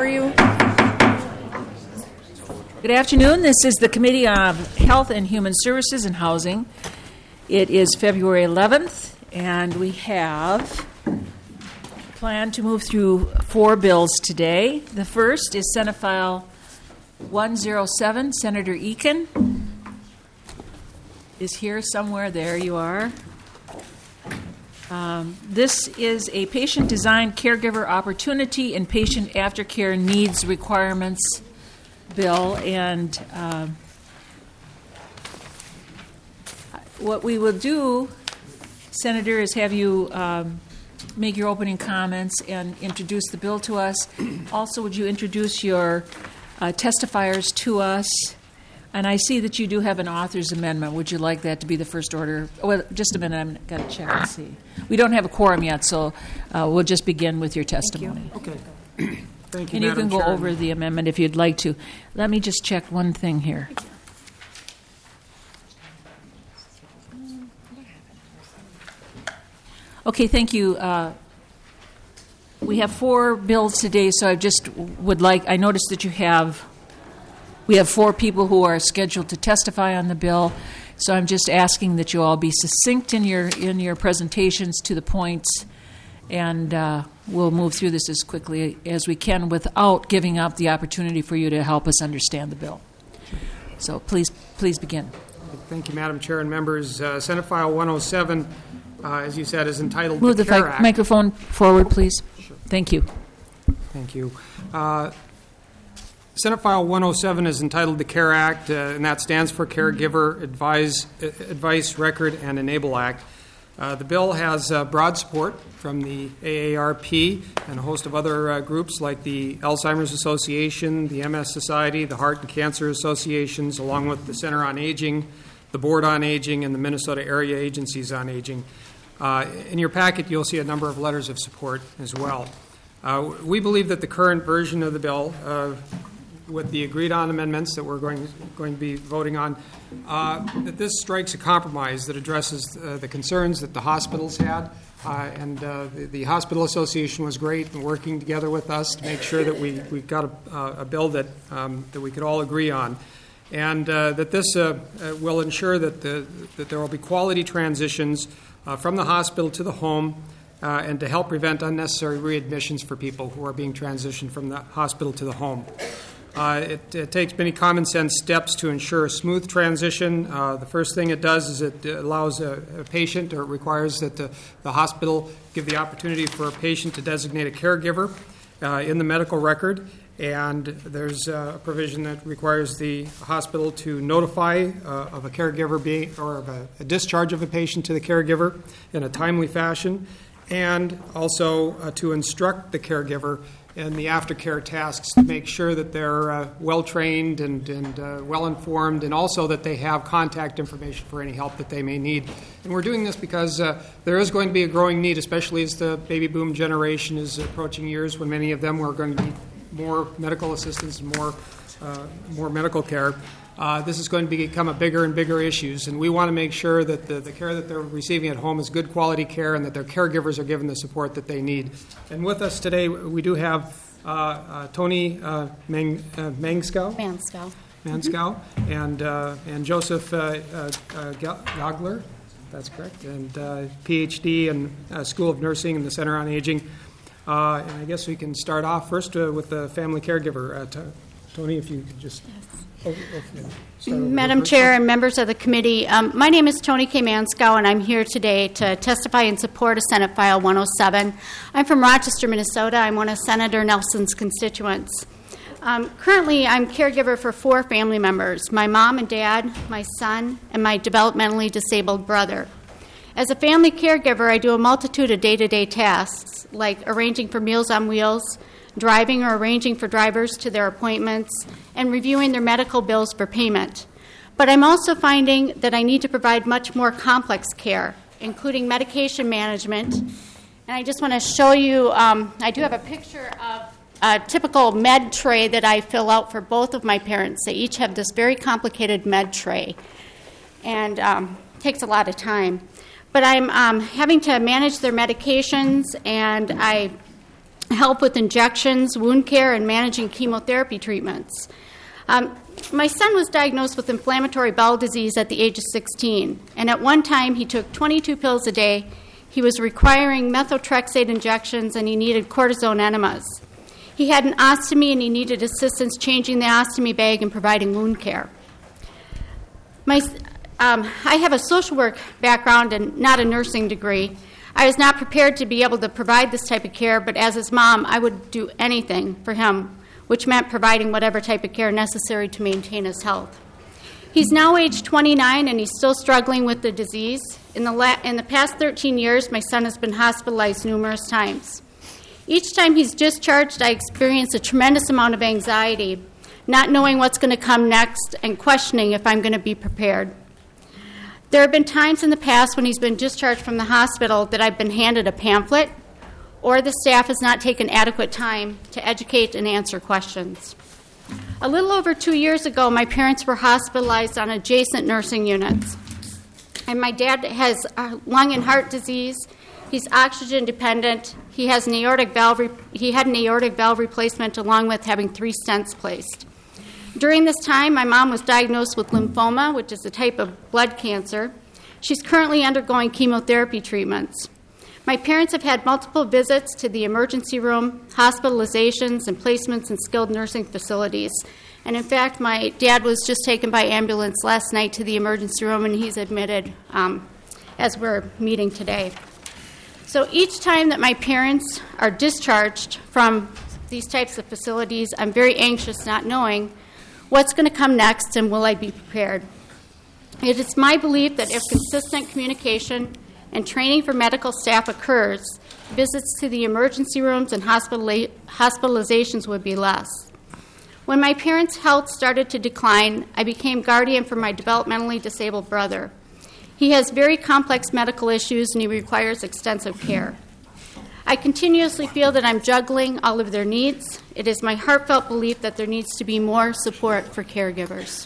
are you? Good afternoon. This is the Committee of Health and Human Services and Housing. It is February 11th, and we have planned to move through 4 bills today. The first is Senate File 107. Senator Eakin is here somewhere. There you are. This is a patient-designed caregiver opportunity and patient aftercare needs requirements bill, and what we will do, Senator, is have you make your opening comments and introduce the bill to us. Also, would you introduce your testifiers to us? And I see that you do have an author's amendment. Would you like that to be the first order? Well, just a minute. I've got to check and see. We don't have a quorum yet, so we'll just begin with your testimony. Okay. Thank you, and you Madam can go Chair. over the amendment if you'd like to. Let me just check one thing here. Okay, thank you. We have 4 bills today, so I just would like, I noticed that we have 4 people who are scheduled to testify on the bill, so I'm just asking that you all be succinct in your presentations to the points, and we'll move through this as quickly as we can without giving up the opportunity for you to help us understand the bill. So please begin. Thank you, Madam Chair and members. Senate File 107, as you said, is entitled Move the the CARE Act. microphone forward, please. Sure. Thank you. Thank you. Senate File 107 is entitled the CARE Act, and that stands for Caregiver Advice, Record, and Enable Act. The bill has broad support from the AARP and a host of other groups like the Alzheimer's Association, the MS Society, the Heart and Cancer Associations, along with the Center on Aging, the Board on Aging, and the Minnesota Area Agencies on Aging. In your packet, you'll see a number of letters of support as well. We believe that the current version of the bill, with the agreed-on amendments that we're going to be voting on, that this strikes a compromise that addresses the concerns that the hospitals had, and the Hospital Association was great in working together with us to make sure that we got a bill that we could all agree on, and that this will ensure that there will be quality transitions from the hospital to the home, and to help prevent unnecessary readmissions for people who are being transitioned from the hospital to the home. It takes many common sense steps to ensure a smooth transition. The first thing it does is it allows a patient, or it requires that the hospital give the opportunity for a patient to designate a caregiver in the medical record. And there's a provision that requires the hospital to notify of a caregiver or of a discharge of a patient to the caregiver in a timely fashion, and also to instruct the caregiver in the aftercare tasks to make sure that they're well-trained and well-informed, and also that they have contact information for any help that they may need. And we're doing this because there is going to be a growing need, especially as the baby boom generation is approaching years when many of them are going to need more medical assistance and more medical care. This is going to become a bigger and bigger issue, and we want to make sure that the care that they're receiving at home is good quality care, and that their caregivers are given the support that they need. And with us today, we do have Tony Manskow, and Joseph Gogler, that's correct, and PhD in School of Nursing and the Center on Aging. And I guess we can start off first with the family caregiver. Tony, if you could just... Madam Chair and members of the committee, my name is Tony K. Manskow, and I'm here today to testify in support of Senate File 107. I'm from Rochester, Minnesota. I'm one of Senator Nelson's constituents. Currently, I'm caregiver for 4 family members, my mom and dad, my son, and my developmentally disabled brother. As a family caregiver, I do a multitude of day-to-day tasks, like arranging for Meals on Wheels, driving or arranging for drivers to their appointments, and reviewing their medical bills for payment. But I'm also finding that I need to provide much more complex care, including medication management. And I just want to show you, I do have a picture of a typical med tray that I fill out for both of my parents. They each have this very complicated med tray, and takes a lot of time. But I'm having to manage their medications, and I help with injections, wound care, and managing chemotherapy treatments. My son was diagnosed with inflammatory bowel disease at the age of 16, and at one time he took 22 pills a day. He was requiring methotrexate injections, and he needed cortisone enemas. He had an ostomy, and he needed assistance changing the ostomy bag and providing wound care. I have a social work background and not a nursing degree. I was not prepared to be able to provide this type of care, but as his mom, I would do anything for him, which meant providing whatever type of care necessary to maintain his health. He's now age 29, and he's still struggling with the disease. In the past 13 years, my son has been hospitalized numerous times. Each time he's discharged, I experience a tremendous amount of anxiety, not knowing what's going to come next and questioning if I'm going to be prepared. There have been times in the past when he's been discharged from the hospital that I've been handed a pamphlet or the staff has not taken adequate time to educate and answer questions. A little over 2 years ago, my parents were hospitalized on adjacent nursing units. And my dad has lung and heart disease. He's oxygen dependent. He had an aortic valve replacement along with having 3 stents placed. During this time, my mom was diagnosed with lymphoma, which is a type of blood cancer. She's currently undergoing chemotherapy treatments. My parents have had multiple visits to the emergency room, hospitalizations, and placements in skilled nursing facilities. And in fact, my dad was just taken by ambulance last night to the emergency room, and he's admitted as we're meeting today. So each time that my parents are discharged from these types of facilities, I'm very anxious not knowing what's going to come next and will I be prepared. It is my belief that if consistent communication and training for medical staff occurs, visits to the emergency rooms and hospitalizations would be less. When my parents' health started to decline, I became guardian for my developmentally disabled brother. He has very complex medical issues and he requires extensive care. I continuously feel that I'm juggling all of their needs. It is my heartfelt belief that there needs to be more support for caregivers.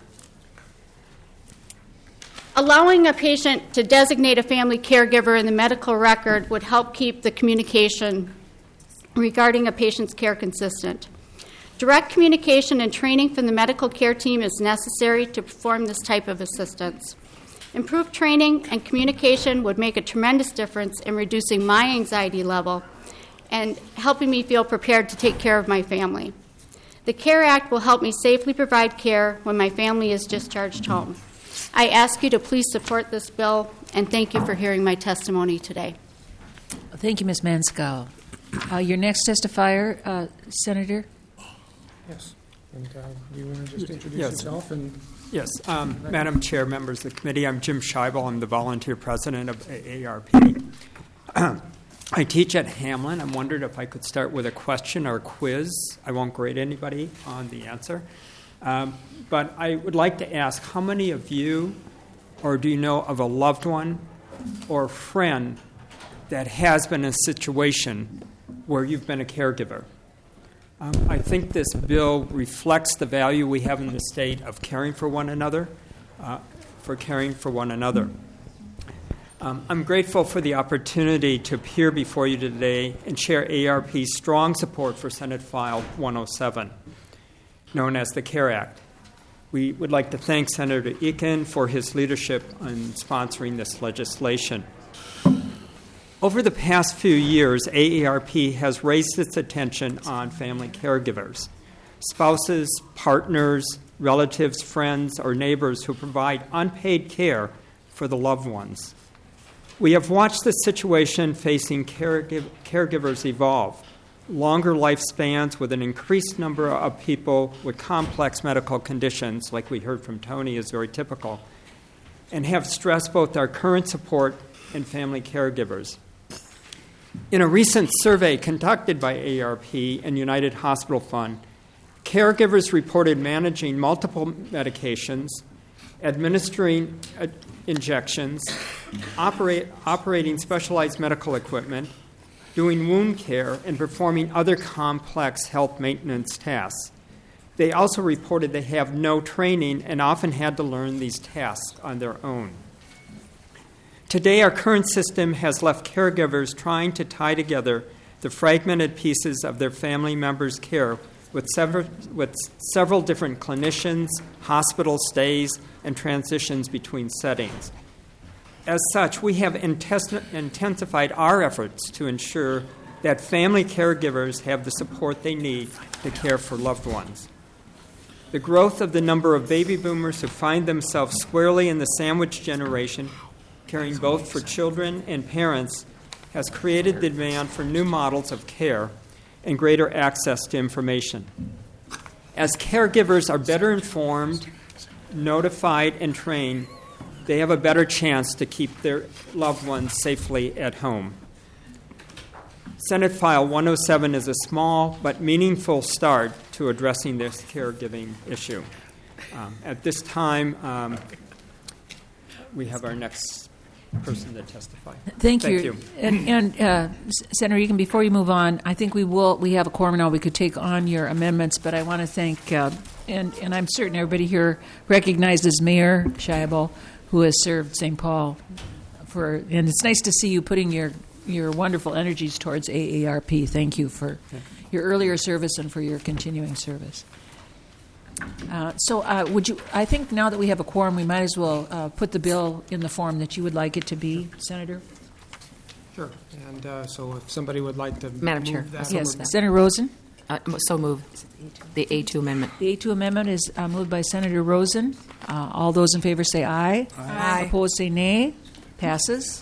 Allowing a patient to designate a family caregiver in the medical record would help keep the communication regarding a patient's care consistent. Direct communication and training from the medical care team is necessary to perform this type of assistance. Improved training and communication would make a tremendous difference in reducing my anxiety level and helping me feel prepared to take care of my family. The CARE Act will help me safely provide care when my family is discharged home. I ask you to please support this bill, and thank you for hearing my testimony today. Thank you, Ms. Manskow. Your next testifier, Senator? Yes. And you want to just introduce Yes. yourself? Yes. Madam Chair, members of the committee, I'm Jim Scheibel. I'm the volunteer president of AARP. I teach at Hamlin. I wondered if I could start with a question or a quiz. I won't grade anybody on the answer. But I would like to ask, how many of you, or do you know of a loved one or friend that has been in a situation where you've been a caregiver? I think this bill reflects the value we have in the state of caring for one another, I'm grateful for the opportunity to appear before you today and share AARP's strong support for Senate File 107, known as the CARE Act. We would like to thank Senator Eakin for his leadership in sponsoring this legislation. Over the past few years, AARP has raised its attention on family caregivers, spouses, partners, relatives, friends, or neighbors who provide unpaid care for the loved ones. We have watched the situation facing caregivers evolve, longer lifespans with an increased number of people with complex medical conditions, like we heard from Tony is very typical, and have stressed both our current support and family caregivers. In a recent survey conducted by AARP and United Hospital Fund, caregivers reported managing multiple medications, administering injections, operating specialized medical equipment, doing wound care, and performing other complex health maintenance tasks. They also reported they have no training and often had to learn these tasks on their own. Today, our current system has left caregivers trying to tie together the fragmented pieces of their family members' care with several different clinicians, hospital stays, and transitions between settings. As such, we have intensified our efforts to ensure that family caregivers have the support they need to care for loved ones. The growth of the number of baby boomers who find themselves squarely in the sandwich generation, caring both for children and parents, has created the demand for new models of care and greater access to information. As caregivers are better informed, notified, and trained, they have a better chance to keep their loved ones safely at home. Senate File 107 is a small but meaningful start to addressing this caregiving issue. At this time, we have our next person to testify. Thank you. And Senator Egan, before you move on, I think we have a quorum now. We could take on your amendments, but I want to thank, and I'm certain everybody here recognizes Mayor Scheibel, who has served St. Paul and it's nice to see you putting your wonderful energies towards AARP. Thank you for your earlier service and for your continuing service. I think now that we have a quorum, we might as well put the bill in the form that you would like it to be, Senator? Sure. And so if somebody would like to Madam move Chair. that. Yes, Senator Rosen? So moved. The A2 amendment. The A2 amendment is moved by Senator Rosen. All those in favor say aye. Aye. Opposed say nay. Passes.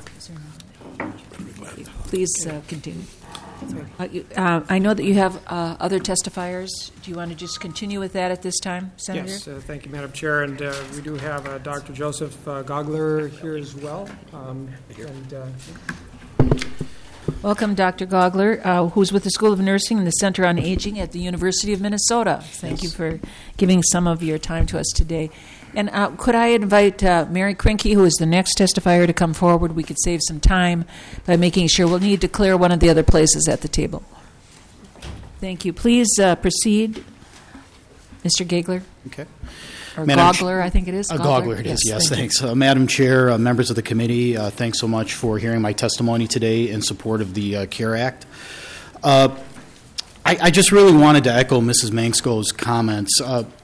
Please continue. I know that you have other testifiers. Do you want to just continue with that at this time, Senator? Yes, thank you, Madam Chair. And we do have Dr. Joseph Gogler here as well. Welcome, Dr. Gogler, who's with the School of Nursing and the Center on Aging at the University of Minnesota. Thank you for giving some of your time to us today. And could I invite Mary Krinke, who is the next testifier, to come forward? We could save some time by making sure we'll need to clear one of the other places at the table. Thank you. Please proceed, Mr. Gagler. Okay. Or Gogler, I think it is. Gogler it is, yes, thanks. Madam Chair, members of the committee, thanks so much for hearing my testimony today in support of the CARE Act. I just really wanted to echo Mrs. Mangsko's comments.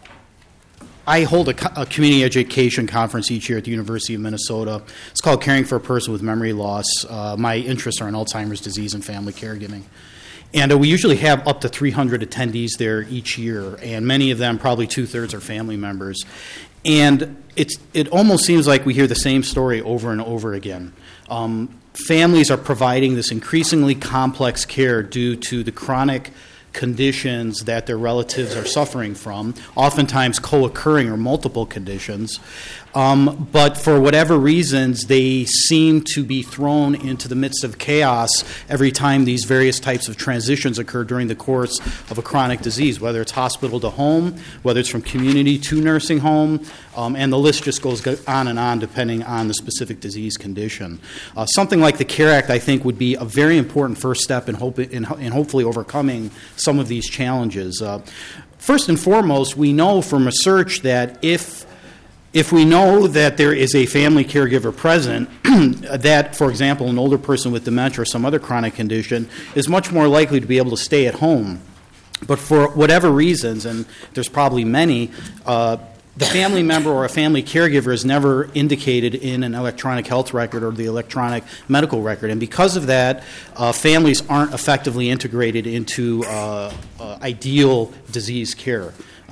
I hold a community education conference each year at the University of Minnesota. It's called Caring for a Person with Memory Loss. My interests are in Alzheimer's disease and family caregiving. And we usually have up to 300 attendees there each year, and many of them, probably two-thirds, are family members. And it almost seems like we hear the same story over and over again. Families are providing this increasingly complex care due to the chronic conditions that their relatives are suffering from, oftentimes co-occurring or multiple conditions. But for whatever reasons, they seem to be thrown into the midst of chaos every time these various types of transitions occur during the course of a chronic disease, whether it's hospital to home, whether it's from community to nursing home, and the list just goes on and on depending on the specific disease condition. Something like the CARE Act, I think, would be a very important first step in hopefully overcoming some of these challenges. First and foremost, we know from research that if we know that there is a family caregiver present, that, for example, an older person with dementia or some other chronic condition is much more likely to be able to stay at home. But for whatever reasons, and there's probably many, the family member or a family caregiver is never indicated in an electronic health record or the electronic medical record. And because of that, families aren't effectively integrated into ideal disease care.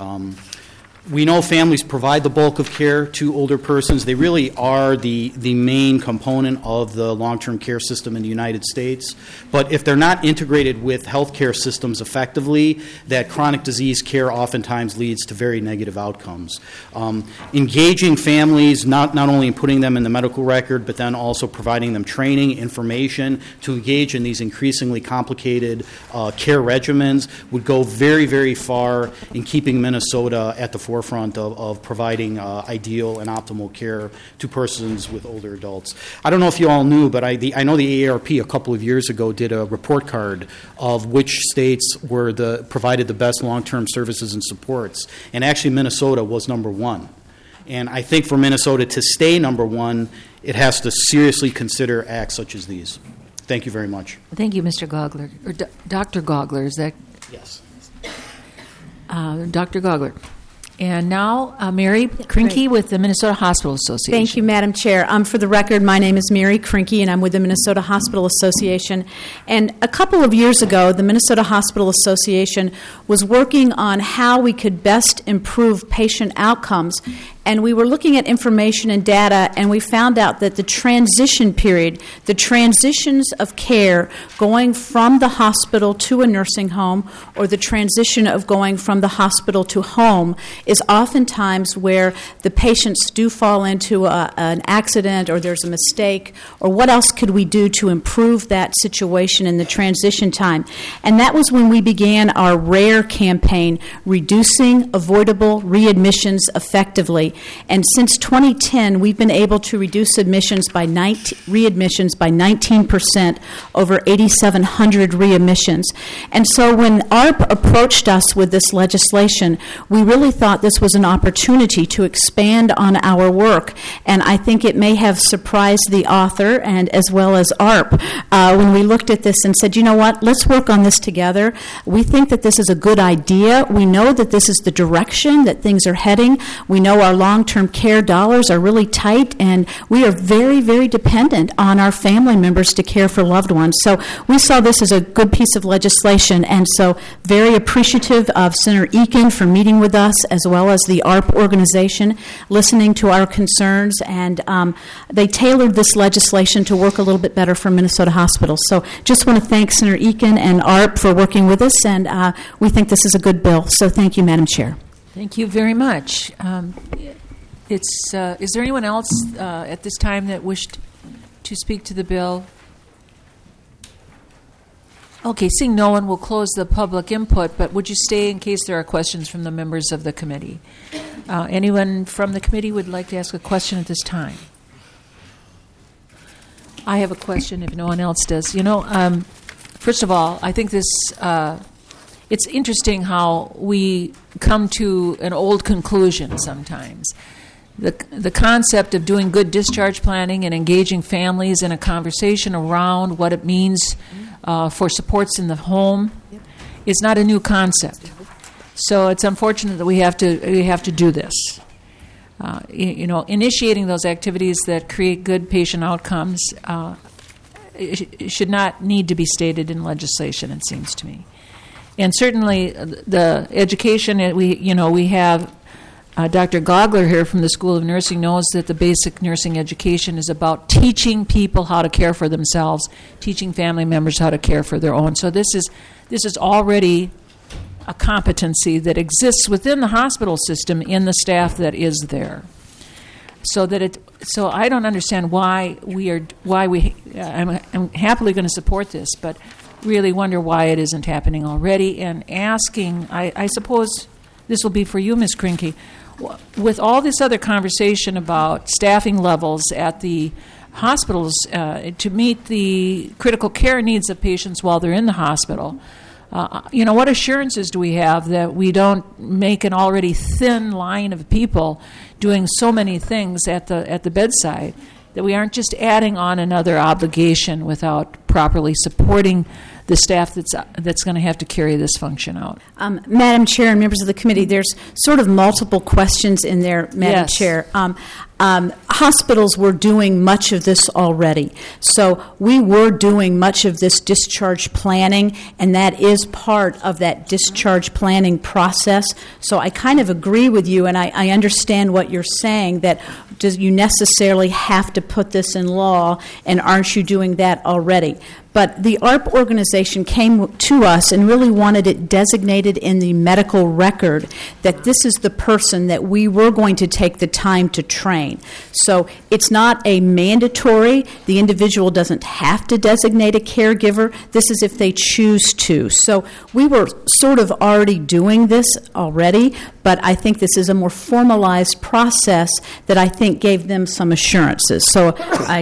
We know families provide the bulk of care to older persons. They really are the main component of the long-term care system in the United States. But if they're not integrated with healthcare systems effectively, that chronic disease care oftentimes leads to very negative outcomes. Engaging families, not only in putting them in the medical record, but then also providing them training, information to engage in these increasingly complicated care regimens would go very, very far in keeping Minnesota at the forefront of providing ideal and optimal care to persons with older adults. I don't know if you all knew, but I know the AARP a couple of years ago did a report card of which states provided the best long-term services and supports, and actually Minnesota was number one. And I think for Minnesota to stay number one, it has to seriously consider acts such as these. Thank you very much. Thank you, Mr. Gogler. Or Dr. Gogler, is that Yes. Dr. Gogler? And now, Mary Krinke with the Minnesota Hospital Association. Thank you, Madam Chair. For the record, my name is Mary Krinke, and I'm with the Minnesota Hospital Association. And a couple of years ago, the Minnesota Hospital Association was working on how we could best improve patient outcomes. And we were looking at information and data, and we found out that the transition period, the transitions of care going from the hospital to a nursing home, or the transition of going from the hospital to home, is oftentimes where the patients do fall into an accident, or there's a mistake, or what else could we do to improve that situation in the transition time. And that was when we began our RARE campaign, Reducing Avoidable Readmissions Effectively. And since 2010, we've been able to reduce readmissions by 19%, over 8,700 readmissions. And so when ARP approached us with this legislation, we really thought this was an opportunity to expand on our work. And I think it may have surprised the author and as well as ARP when we looked at this and said, you know what, let's work on this together. We think that this is a good idea. We know that this is the direction that things are heading. We know our long-term care dollars are really tight, and we are very, very dependent on our family members to care for loved ones. So we saw this as a good piece of legislation, and so very appreciative of Senator Eakin for meeting with us, as well as the ARP organization, listening to our concerns, and they tailored this legislation to work a little bit better for Minnesota hospitals. So just want to thank Senator Eakin and ARP for working with us, and we think this is a good bill. So thank you, Madam Chair. Thank you very much. Is there anyone else at this time that wished to speak to the bill? Okay, seeing no one, will close the public input, but would you stay in case there are questions from the members of the committee? Anyone from the committee would like to ask a question at this time? I have a question if no one else does. First of all, I think this, it's interesting how we come to an old conclusion sometimes. The concept of doing good discharge planning and engaging families in a conversation around what it means for supports in the home is not a new concept. So it's unfortunate that we have to do this. Initiating those activities that create good patient outcomes it should not need to be stated in legislation, it seems to me. And certainly the education, we have Dr. Gogler here from the School of Nursing knows that the basic nursing education is about teaching people how to care for themselves, teaching family members how to care for their own. So this is already a competency that exists within the hospital system in the staff that is there. So I don't understand why I'm happily going to support this, but really wonder why it isn't happening already, and asking, I suppose this will be for you, Ms. Krinke, with all this other conversation about staffing levels at the hospitals to meet the critical care needs of patients while they're in the hospital, what assurances do we have that we don't make an already thin line of people doing so many things at the bedside, that we aren't just adding on another obligation without properly supporting the staff that's going to have to carry this function out? Madam Chair and members of the committee, there's sort of multiple questions in there, Madam Chair. Hospitals were doing much of this already. So we were doing much of this discharge planning, and that is part of that discharge planning process. So I kind of agree with you, and I understand what you're saying, that does you necessarily have to put this in law, and aren't you doing that already? But the ARP organization came to us and really wanted it designated in the medical record that this is the person that we were going to take the time to train. So it's not a mandatory. The individual doesn't have to designate a caregiver. This is if they choose to. So we were sort of already doing this already, but I think this is a more formalized process that I think gave them some assurances. So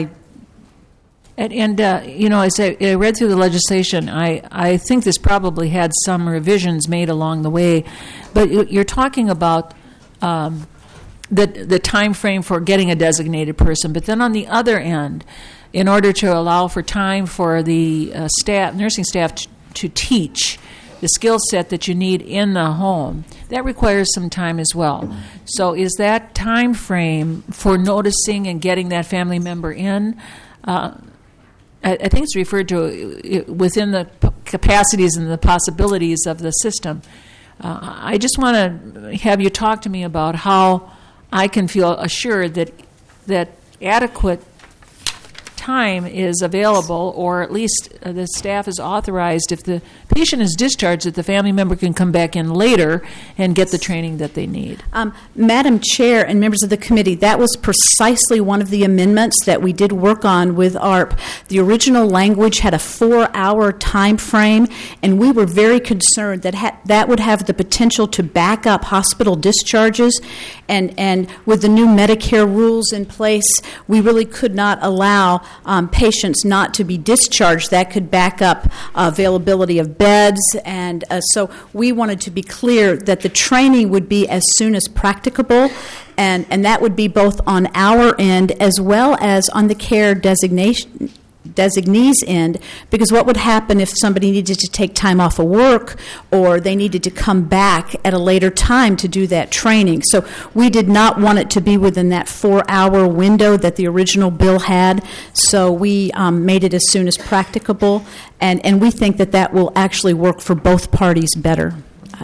as I read through the legislation, I think this probably had some revisions made along the way, but you're talking about the time frame for getting a designated person. But then on the other end, in order to allow for time for the nursing staff to teach the skill set that you need in the home, that requires some time as well. So is that time frame for noticing and getting that family member in, I think it's referred to within the capacities and the possibilities of the system. I just want to have you talk to me about how I can feel assured that adequate time is available, or at least the staff is authorized, if the patient is discharged, that the family member can come back in later and get the training that they need. Madam Chair and members of the committee, that was precisely one of the amendments that we did work on with ARP. The original language had a 4-hour time frame, and we were very concerned that that would have the potential to back up hospital discharges, and with the new Medicare rules in place, we really could not allow patients not to be discharged. That could back up availability of beds, and so we wanted to be clear that the training would be as soon as practicable, and that would be both on our end as well as on the care designee's end, because what would happen if somebody needed to take time off of work or they needed to come back at a later time to do that training. So we did not want it to be within that 4-hour window that the original bill had, so we made it as soon as practicable, and we think that that will actually work for both parties better.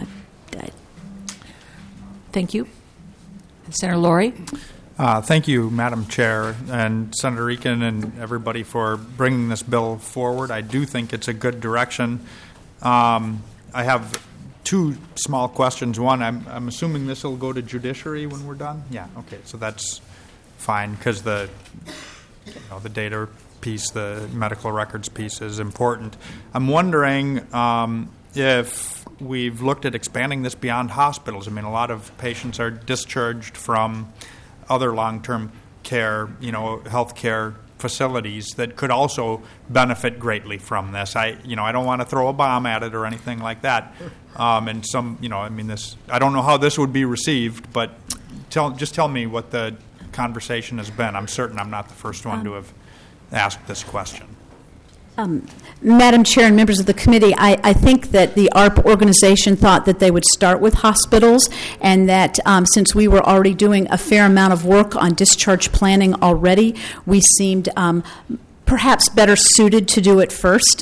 Thank you. Senator Laurie? Thank you, Madam Chair, and Senator Eakin and everybody for bringing this bill forward. I do think it's a good direction. I have two small questions. One, I'm assuming this will go to judiciary when we're done? Yeah, okay, so that's fine, because the data piece, the medical records piece is important. I'm wondering if we've looked at expanding this beyond hospitals. I mean, a lot of patients are discharged from other long-term care, health care facilities that could also benefit greatly from this. I don't want to throw a bomb at it or anything like that. And I don't know how this would be received, but just tell me what the conversation has been. I'm certain I'm not the first one to have asked this question. Madam Chair and members of the committee, I think that the ARP organization thought that they would start with hospitals, and that since we were already doing a fair amount of work on discharge planning already, we seemed perhaps better suited to do it first.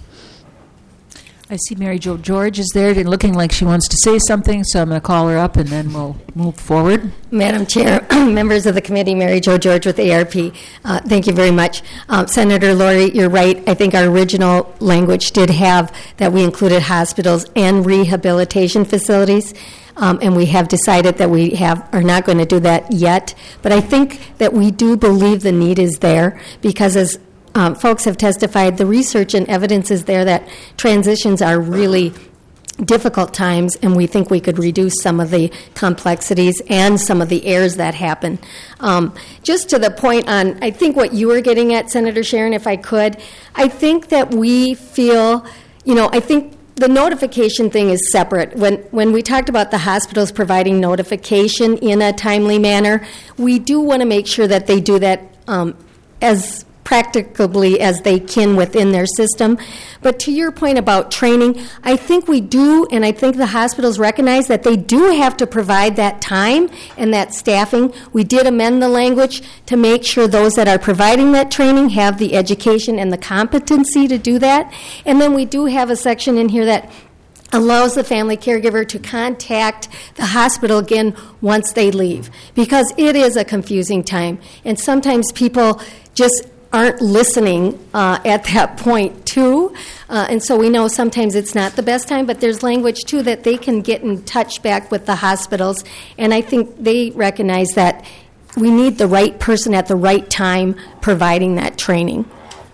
I see Mary Jo George is there and looking like she wants to say something, so I'm going to call her up and then we'll move forward. Madam Chair, members of the committee, Mary Jo George with ARP, thank you very much. Senator Laurie, you're right. I think our original language did have that we included hospitals and rehabilitation facilities. And we have decided that we are not going to do that yet. But I think that we do believe the need is there, because as folks have testified, the research and evidence is there that transitions are really difficult times, and we think we could reduce some of the complexities and some of the errors that happen. Just to the point on, I think what you were getting at, Senator Sharon, if I could, I think that we feel, I think the notification thing is separate. When we talked about the hospitals providing notification in a timely manner, we do want to make sure that they do that as practicably as they can within their system. But to your point about training, I think we do, and I think the hospitals recognize that they do have to provide that time and that staffing. We did amend the language to make sure those that are providing that training have the education and the competency to do that. And then we do have a section in here that allows the family caregiver to contact the hospital again once they leave, because it is a confusing time. And sometimes people just aren't listening at that point, too. And so we know sometimes it's not the best time, but there's language, too, that they can get in touch back with the hospitals. And I think they recognize that we need the right person at the right time providing that training.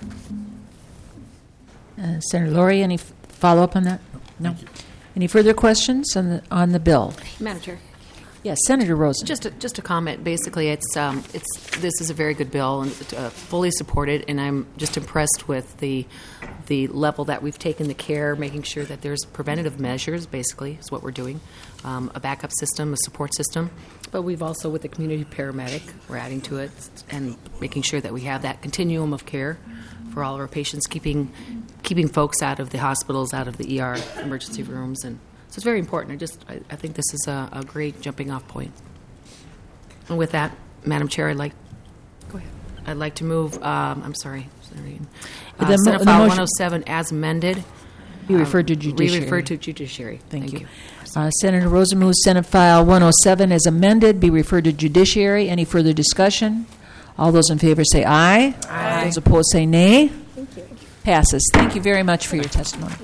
Senator Laurie, any follow-up on that? No. Any further questions on the bill? Madam Chair. Yes, Senator Rosen. Just a comment. Basically, this is a very good bill and fully supported, and I'm just impressed with the level that we've taken the care, making sure that there's preventative measures. Basically, is what we're doing, a backup system, a support system. But we've also, with the community paramedic, we're adding to it and making sure that we have that continuum of care for all of our patients, keeping folks out of the hospitals, out of the ER emergency rooms, and so it's very important. I think this is a great jumping off point. And with that, Madam Chair, I'd like to move. I'm sorry, Senate File 107 as amended. You referred to judiciary. We referred to judiciary. Thank you. Senator Rosen moves Senate File 107 as amended be referred to judiciary. Any further discussion? All those in favor say aye. Aye. Those opposed say nay. Thank you. Passes. Thank you very much for your testimony.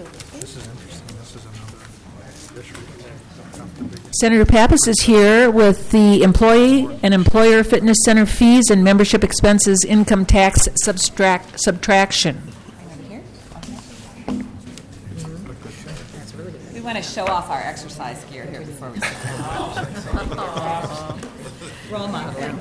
Senator Pappas is here with the Employee and Employer Fitness Center fees and membership expenses income tax subtraction. We want to show off our exercise gear here before we sit down. Role modeling.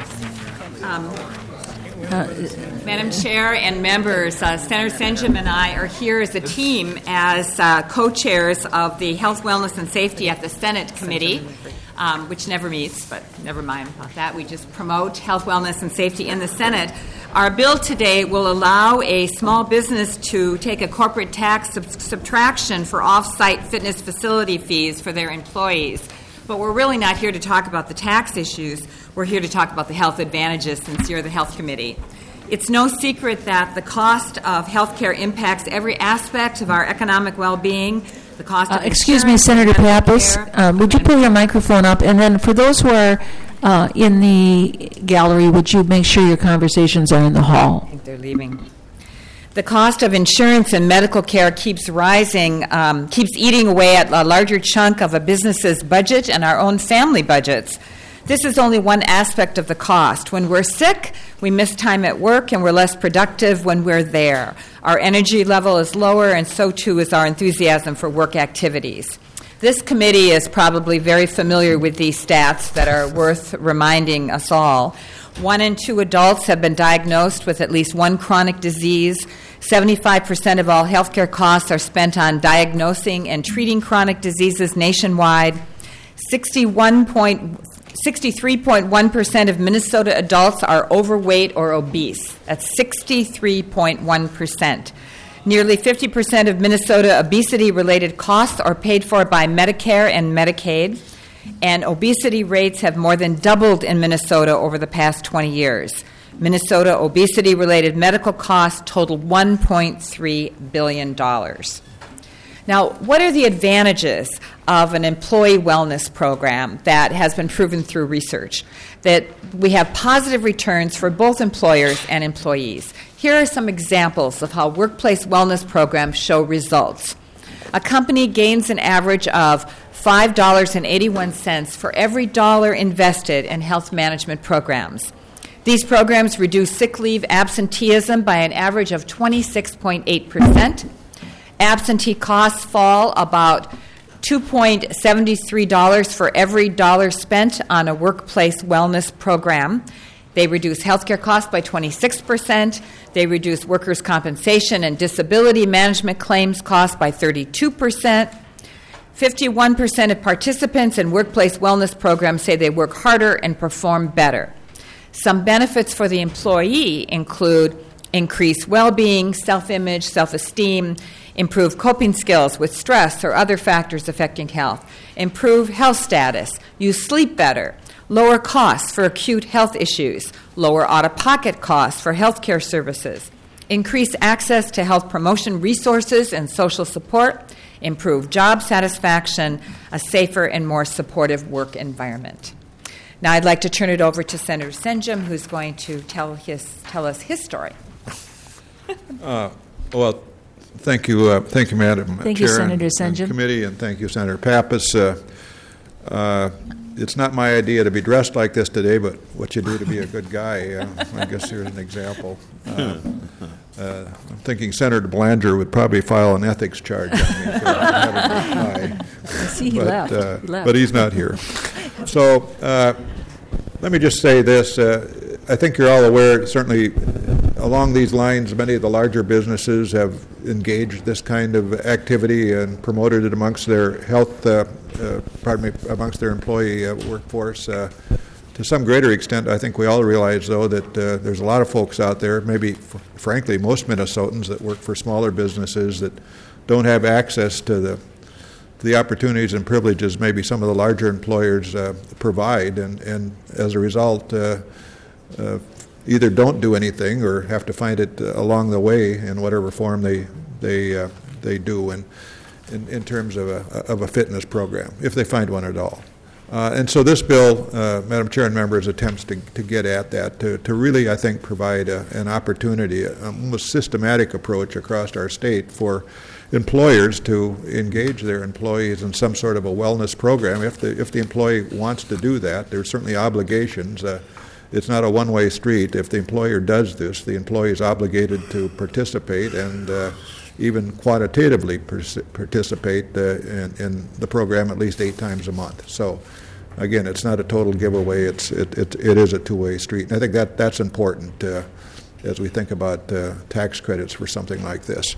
Madam Chair and members, Senator Senjum and I are here as a team as co-chairs of the Health, Wellness, and Safety at the Senate Committee, which never meets, but never mind about that. We just promote health, wellness, and safety in the Senate. Our bill today will allow a small business to take a corporate tax subtraction for off-site fitness facility fees for their employees. But we're really not here to talk about the tax issues. We're here to talk about the health advantages since you're the Health Committee. It's no secret that the cost of health care impacts every aspect of our economic well-being. The cost of excuse me, Senator Pappas, would you pull your microphone up? And then for those who are in the gallery, would you make sure your conversations are in the hall? I think they're leaving. The cost of insurance and medical care keeps rising, keeps eating away at a larger chunk of a business's budget and our own family budgets. This is only one aspect of the cost. When we're sick, we miss time at work and we're less productive when we're there. Our energy level is lower, and so too is our enthusiasm for work activities. This committee is probably very familiar with these stats that are worth reminding us all. 1 in 2 adults have been diagnosed with at least one chronic disease. 75% of all healthcare costs are spent on diagnosing and treating chronic diseases nationwide. 63.1% of Minnesota adults are overweight or obese. That's 63.1%. Nearly 50% of Minnesota obesity-related costs are paid for by Medicare and Medicaid, and obesity rates have more than doubled in Minnesota over the past 20 years. Minnesota obesity-related medical costs total $1.3 billion. Now, what are the advantages of an employee wellness program that has been proven through research? That we have positive returns for both employers and employees. Here are some examples of how workplace wellness programs show results. A company gains an average of $5.81 for every dollar invested in health management programs. These programs reduce sick leave absenteeism by an average of 26.8%. Absentee costs fall about $2.73 for every dollar spent on a workplace wellness program. They reduce healthcare costs by 26%. They reduce workers' compensation and disability management claims costs by 32%. 51% of participants in workplace wellness programs say they work harder and perform better. Some benefits for the employee include increased well-being, self-image, self-esteem, improve coping skills with stress or other factors affecting health, improve health status, you sleep better, lower costs for acute health issues, lower out-of-pocket costs for health care services, increase access to health promotion resources and social support, improve job satisfaction, a safer and more supportive work environment. Now I'd like to turn it over to Senator Senjum, who's going to tell us his story. Well, thank you, Madam Chair. Thank you, Senator Senjum. And committee, and thank you, Senator Pappas. It's not my idea to be dressed like this today, but what you do to be a good guy, I guess here's an example. I'm thinking Senator Belanger would probably file an ethics charge on me for having a tie. I see he left. But he's not here. So let me just say this. I think you're all aware, certainly along these lines, many of the larger businesses have engaged this kind of activity and promoted it amongst their amongst their employee workforce. To some greater extent, I think we all realize, though, that there's a lot of folks out there, maybe, frankly, most Minnesotans that work for smaller businesses that don't have access to the opportunities and privileges maybe some of the larger employers provide, and as a result, either don't do anything or have to find it along the way in whatever form they do in terms of a fitness program, if they find one at all. And so this bill, Madam Chair and members, attempts to get at that, to really, I think, provide an opportunity, a almost systematic approach across our state for employers to engage their employees in some sort of a wellness program. If the employee wants to do that, there's certainly obligations. It's not a one-way street. If the employer does this, the employee is obligated to participate and even quantitatively participate in the program at least 8 times a month. So, again, it's not a total giveaway. It is a two-way street. And I think that's important as we think about tax credits for something like this.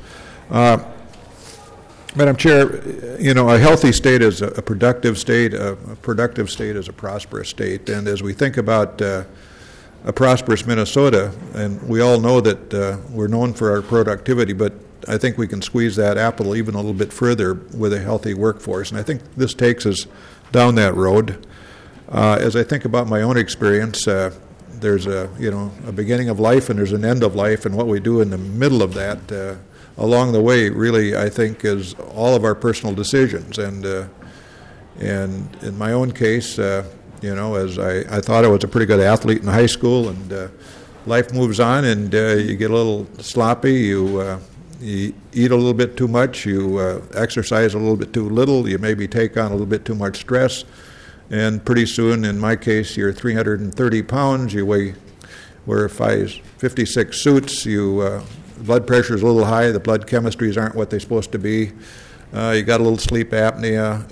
Madam Chair, a healthy state is a productive state. A productive state is a prosperous state. And as we think about a prosperous Minnesota, and we all know that we're known for our productivity, but I think we can squeeze that apple even a little bit further with a healthy workforce. And I think this takes us down that road. As I think about my own experience, there's a beginning of life and there's an end of life, and what we do in the middle of that along the way really, I think, is all of our personal decisions. And in my own case, as I thought I was a pretty good athlete in high school, and life moves on, and you get a little sloppy, you eat a little bit too much, you exercise a little bit too little, you maybe take on a little bit too much stress, and pretty soon, in my case, you're 330 pounds, you weigh 56 suits, blood pressure is a little high, the blood chemistries aren't what they're supposed to be, you got a little sleep apnea,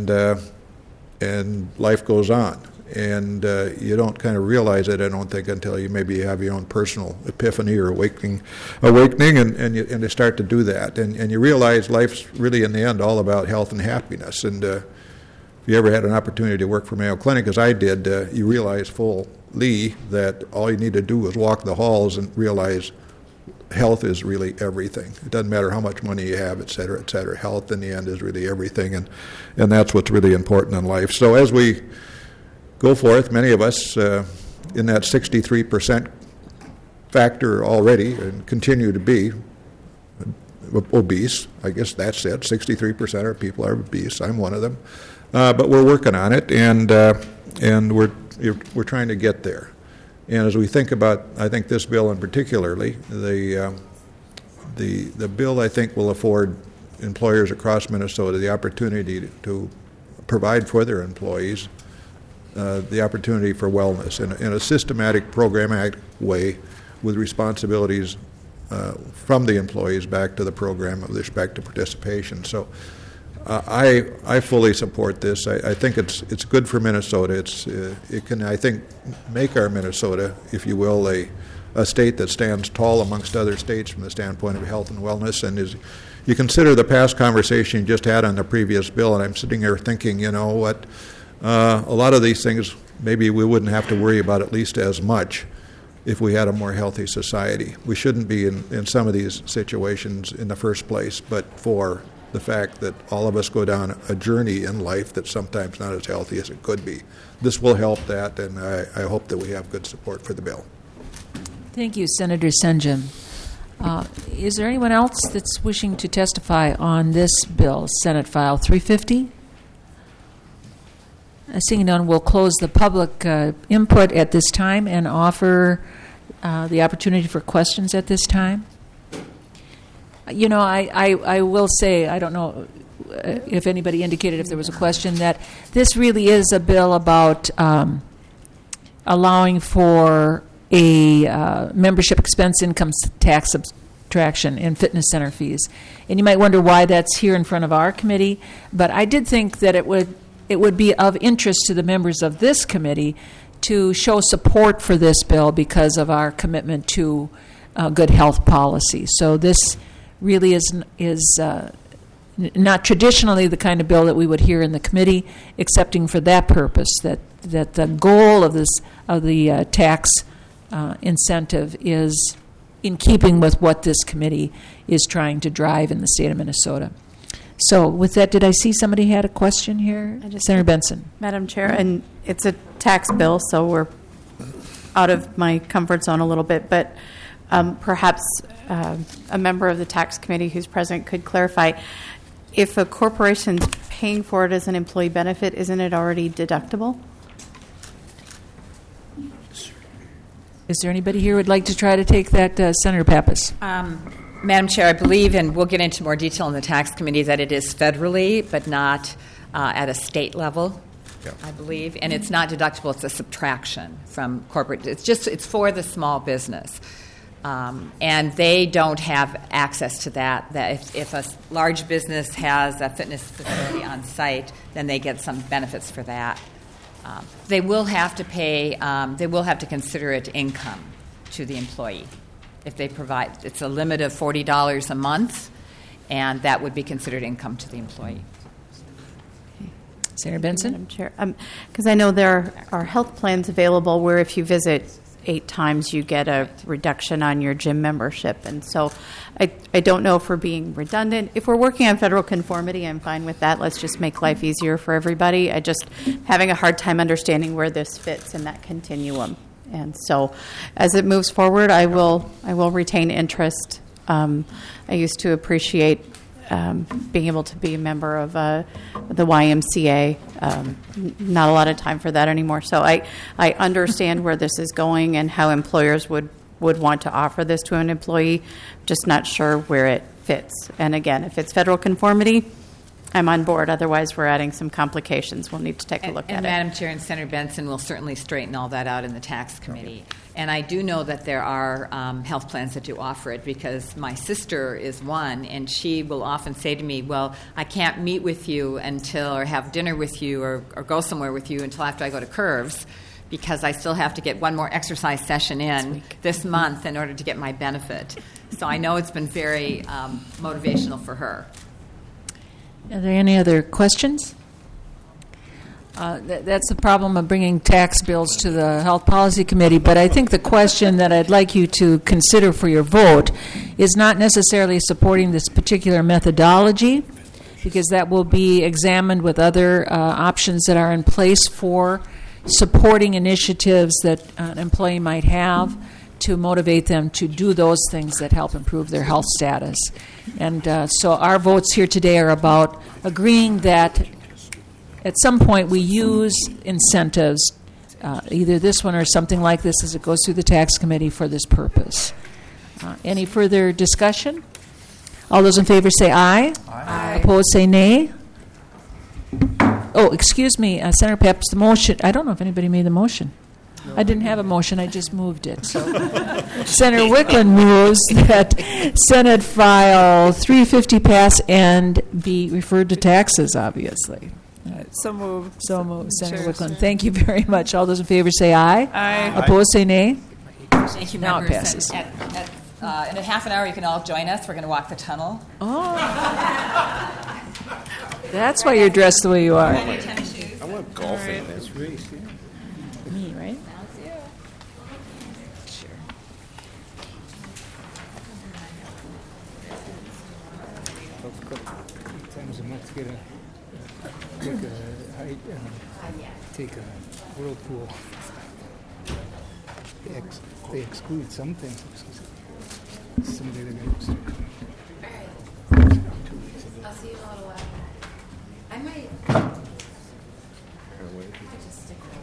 and life goes on. And you don't kind of realize it, I don't think, until you maybe have your own personal epiphany or awakening, and you start to do that. And you realize life's really, in the end, all about health and happiness. And if you ever had an opportunity to work for Mayo Clinic, as I did, you realize fully that all you need to do is walk the halls and realize health is really everything. It doesn't matter how much money you have, et cetera, et cetera. Health, in the end, is really everything, and that's what's really important in life. So as we go forth, many of us in that 63% factor already and continue to be obese. I guess that's it. 63% of people are obese. I'm one of them. But we're working on it, and we're trying to get there. And as we think about, I think, this bill in particularly, the bill, I think, will afford employers across Minnesota the opportunity to provide for their employees the opportunity for wellness in a systematic, programmatic way, with responsibilities from the employees back to the program with respect to participation. So I fully support this. I think it's good for Minnesota. It can, I think, make our Minnesota, if you will, a state that stands tall amongst other states from the standpoint of health and wellness. And as you consider the past conversation you just had on the previous bill, and I'm sitting here thinking, a lot of these things maybe we wouldn't have to worry about at least as much if we had a more healthy society. We shouldn't be in some of these situations in the first place, but for the fact that all of us go down a journey in life that's sometimes not as healthy as it could be. This will help that, and I hope that we have good support for the bill. Thank you, Senator Senjum. Is there anyone else that's wishing to testify on this bill, Senate File 350? Seeing none, we'll close the public input at this time and offer the opportunity for questions at this time. I will say, I don't know if anybody indicated if there was a question, that this really is a bill about allowing for a membership expense income tax subtraction in fitness center fees. And you might wonder why that's here in front of our committee, but I did think that it would it would be of interest to the members of this committee to show support for this bill because of our commitment to good health policy. So this really is not traditionally the kind of bill that we would hear in the committee, excepting for that purpose, that the goal of the tax incentive is in keeping with what this committee is trying to drive in the state of Minnesota. So with that, did I see somebody had a question here? Senator Benson. Madam Chair, and it's a tax bill, so we're out of my comfort zone a little bit, but perhaps a member of the tax committee who's present could clarify. If a corporation's paying for it as an employee benefit, isn't it already deductible? Is there anybody here who would like to try to take that? Senator Pappas. Madam Chair, I believe, and we'll get into more detail in the tax committee, that it is federally, but not at a state level, I believe. And it's not deductible, it's a subtraction from corporate. It's for the small business. And they don't have access to that. That if a large business has a fitness facility on site, then they get some benefits for that. They will have to pay. They will have to consider it income to the employee if they provide. It's a limit of $40 a month, and that would be considered income to the employee. Senator Benson, Madam Chair, because I know there are health plans available where if you visit 8 times, you get a reduction on your gym membership. And so I don't know if we're being redundant. If we're working on federal conformity, I'm fine with that. Let's just make life easier for everybody. I just having a hard time understanding where this fits in that continuum. And so as it moves forward, I will retain interest. I used to appreciate being able to be a member of the YMCA. Not a lot of time for that anymore. So I understand where this is going and how employers would want to offer this to an employee, just not sure where it fits. And again, if it's federal conformity, I'm on board. Otherwise, we're adding some complications. We'll need to take a look at it. Madam Chair and Senator Benson will certainly straighten all that out in the tax committee. And I do know that there are health plans that do offer it because my sister is one, and she will often say to me, well, I can't meet with you until, or have dinner with you or go somewhere with you until after I go to Curves because I still have to get one more exercise session in this month in order to get my benefit. So I know it's been very motivational for her. Are there any other questions? That's the problem of bringing tax bills to the Health Policy Committee, but I think the question that I'd like you to consider for your vote is not necessarily supporting this particular methodology, because that will be examined with other options that are in place for supporting initiatives that an employee might have to motivate them to do those things that help improve their health status. And so our votes here today are about agreeing that at some point we use incentives, either this one or something like this as it goes through the tax committee for this purpose. Any further discussion? All those in favor say aye. Aye. Opposed say nay. Oh, excuse me, Senator Pappas, the motion, I don't know if anybody made the motion. I didn't have a motion, I just moved it. So Senator Wiklund moves that Senate File 350 pass and be referred to taxes, obviously. So moved. So moved, Senator Wiklund. Thank you very much. All those in favor say aye. Aye. Opposed say nay. Thank you, now members. It passes. In a half an hour, you can all join us. We're going to walk the tunnel. Oh. That's why you're dressed the way you are. I went golfing this week. Me, right? Sure. Times a month to take a whirlpool. They exclude some things. Someday they're going to I'll see you in a little while. I might. Just stick with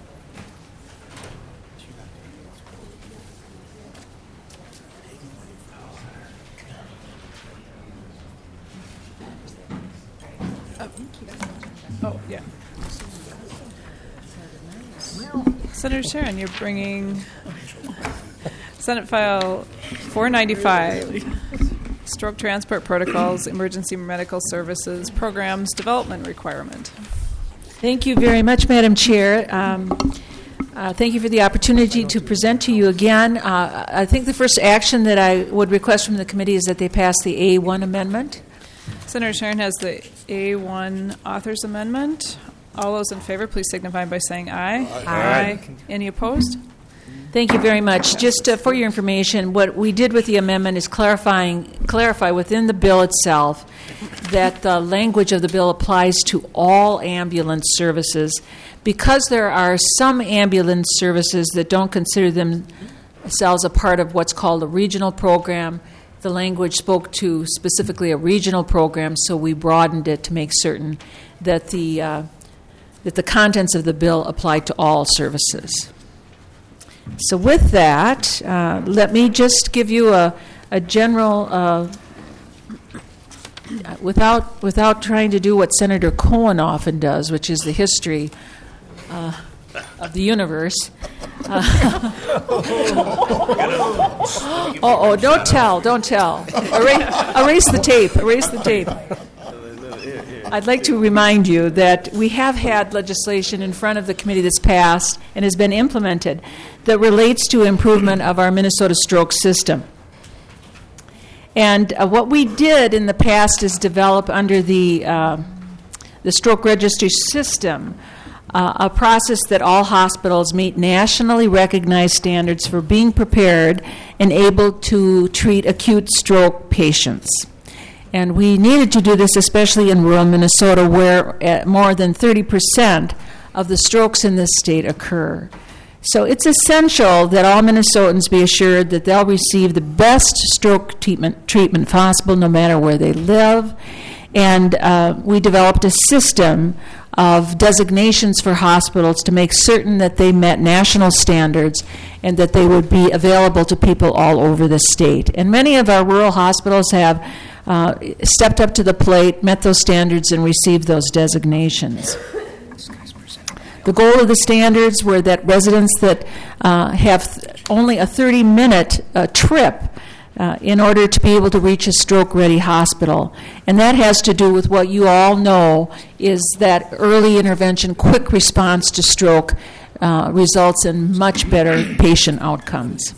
Oh, yeah. Senator Sharon, you're bringing Senate File 495, Stroke Transport Protocols, Emergency Medical Services Programs Development Requirement. Thank you very much, Madam Chair. Thank you for the opportunity to present to you again. I think the first action that I would request from the committee is that they pass the A1 amendment. Senator Sharon has the A1 author's amendment. All those in favor, please signify by saying aye. Aye. Any opposed? Thank you very much. Just for your information, what we did with the amendment is clarify within the bill itself that the language of the bill applies to all ambulance services. Because there are some ambulance services that don't consider themselves a part of what's called a regional program, the language spoke to specifically a regional program, so we broadened it to make certain that the contents of the bill apply to all services. So with that, let me just give you a general, without trying to do what Senator Cohen often does, which is the history of the universe. Don't tell. Erase the tape. I'd like to remind you that we have had legislation in front of the committee that's passed and has been implemented that relates to improvement of our Minnesota stroke system. And what we did in the past is develop under the stroke registry system a process that all hospitals meet nationally recognized standards for being prepared and able to treat acute stroke patients. And we needed to do this especially in rural Minnesota, where more than 30% of the strokes in this state occur. So it's essential that all Minnesotans be assured that they'll receive the best stroke treatment possible no matter where they live. And we developed a system of designations for hospitals to make certain that they met national standards and that they would be available to people all over the state. And many of our rural hospitals have stepped up to the plate, met those standards, and received those designations. The goal of the standards were that residents that have only a 30-minute trip in order to be able to reach a stroke-ready hospital. And that has to do with what you all know is that early intervention, quick response to stroke results in much better patient outcomes.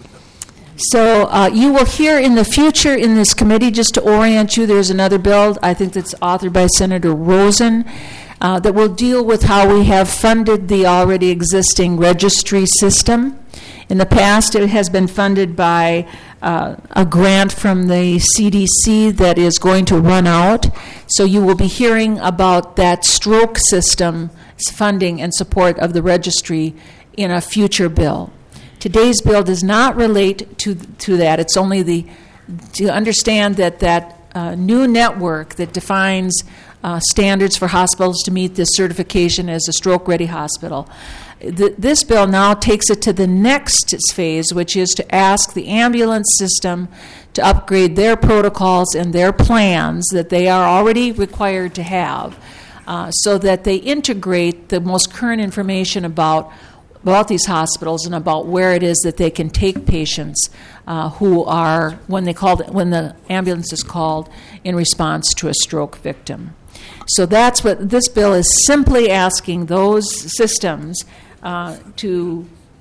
So you will hear in the future in this committee, just to orient you, there's another bill, I think that's authored by Senator Rosen, that will deal with how we have funded the already existing registry system. In the past, it has been funded by a grant from the CDC that is going to run out. So you will be hearing about that stroke system funding and support of the registry in a future bill. Today's bill does not relate to that. It's only to understand that new network that defines standards for hospitals to meet this certification as a stroke-ready hospital. This bill now takes it to the next phase, which is to ask the ambulance system to upgrade their protocols and their plans that they are already required to have so that they integrate the most current information about these hospitals and about where it is that they can take patients who are, when the ambulance is called in response to a stroke victim. So that's what this bill is simply asking those systems to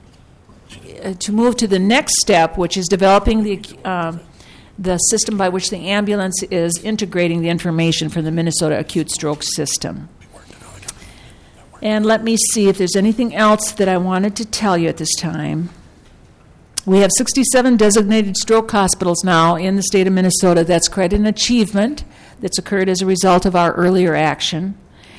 move to the next step, which is developing the system by which the ambulance is integrating the information from the Minnesota Acute Stroke System. And let me see if there's anything else that I wanted to tell you at this time. We have 67 designated stroke hospitals now in the state of Minnesota. That's quite an achievement that's occurred as a result of our earlier action.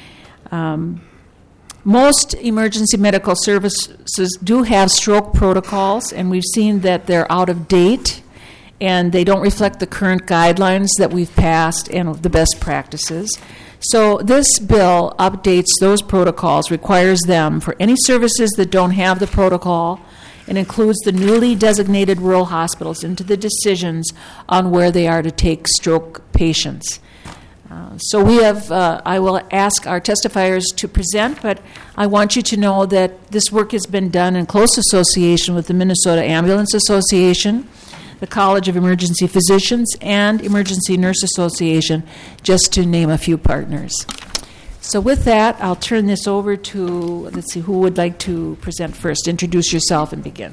Most emergency medical services do have stroke protocols, and we've seen that they're out of date and they don't reflect the current guidelines that we've passed and the best practices. So this bill updates those protocols, requires them for any services that don't have the protocol, and includes the newly designated rural hospitals into the decisions on where they are to take stroke patients. So we have, I will ask our testifiers to present, but I want you to know that this work has been done in close association with the Minnesota Ambulance Association, the College of Emergency Physicians, and Emergency Nurse Association, just to name a few partners. So with that, I'll turn this over to, let's see, who would like to present first? Introduce yourself and begin.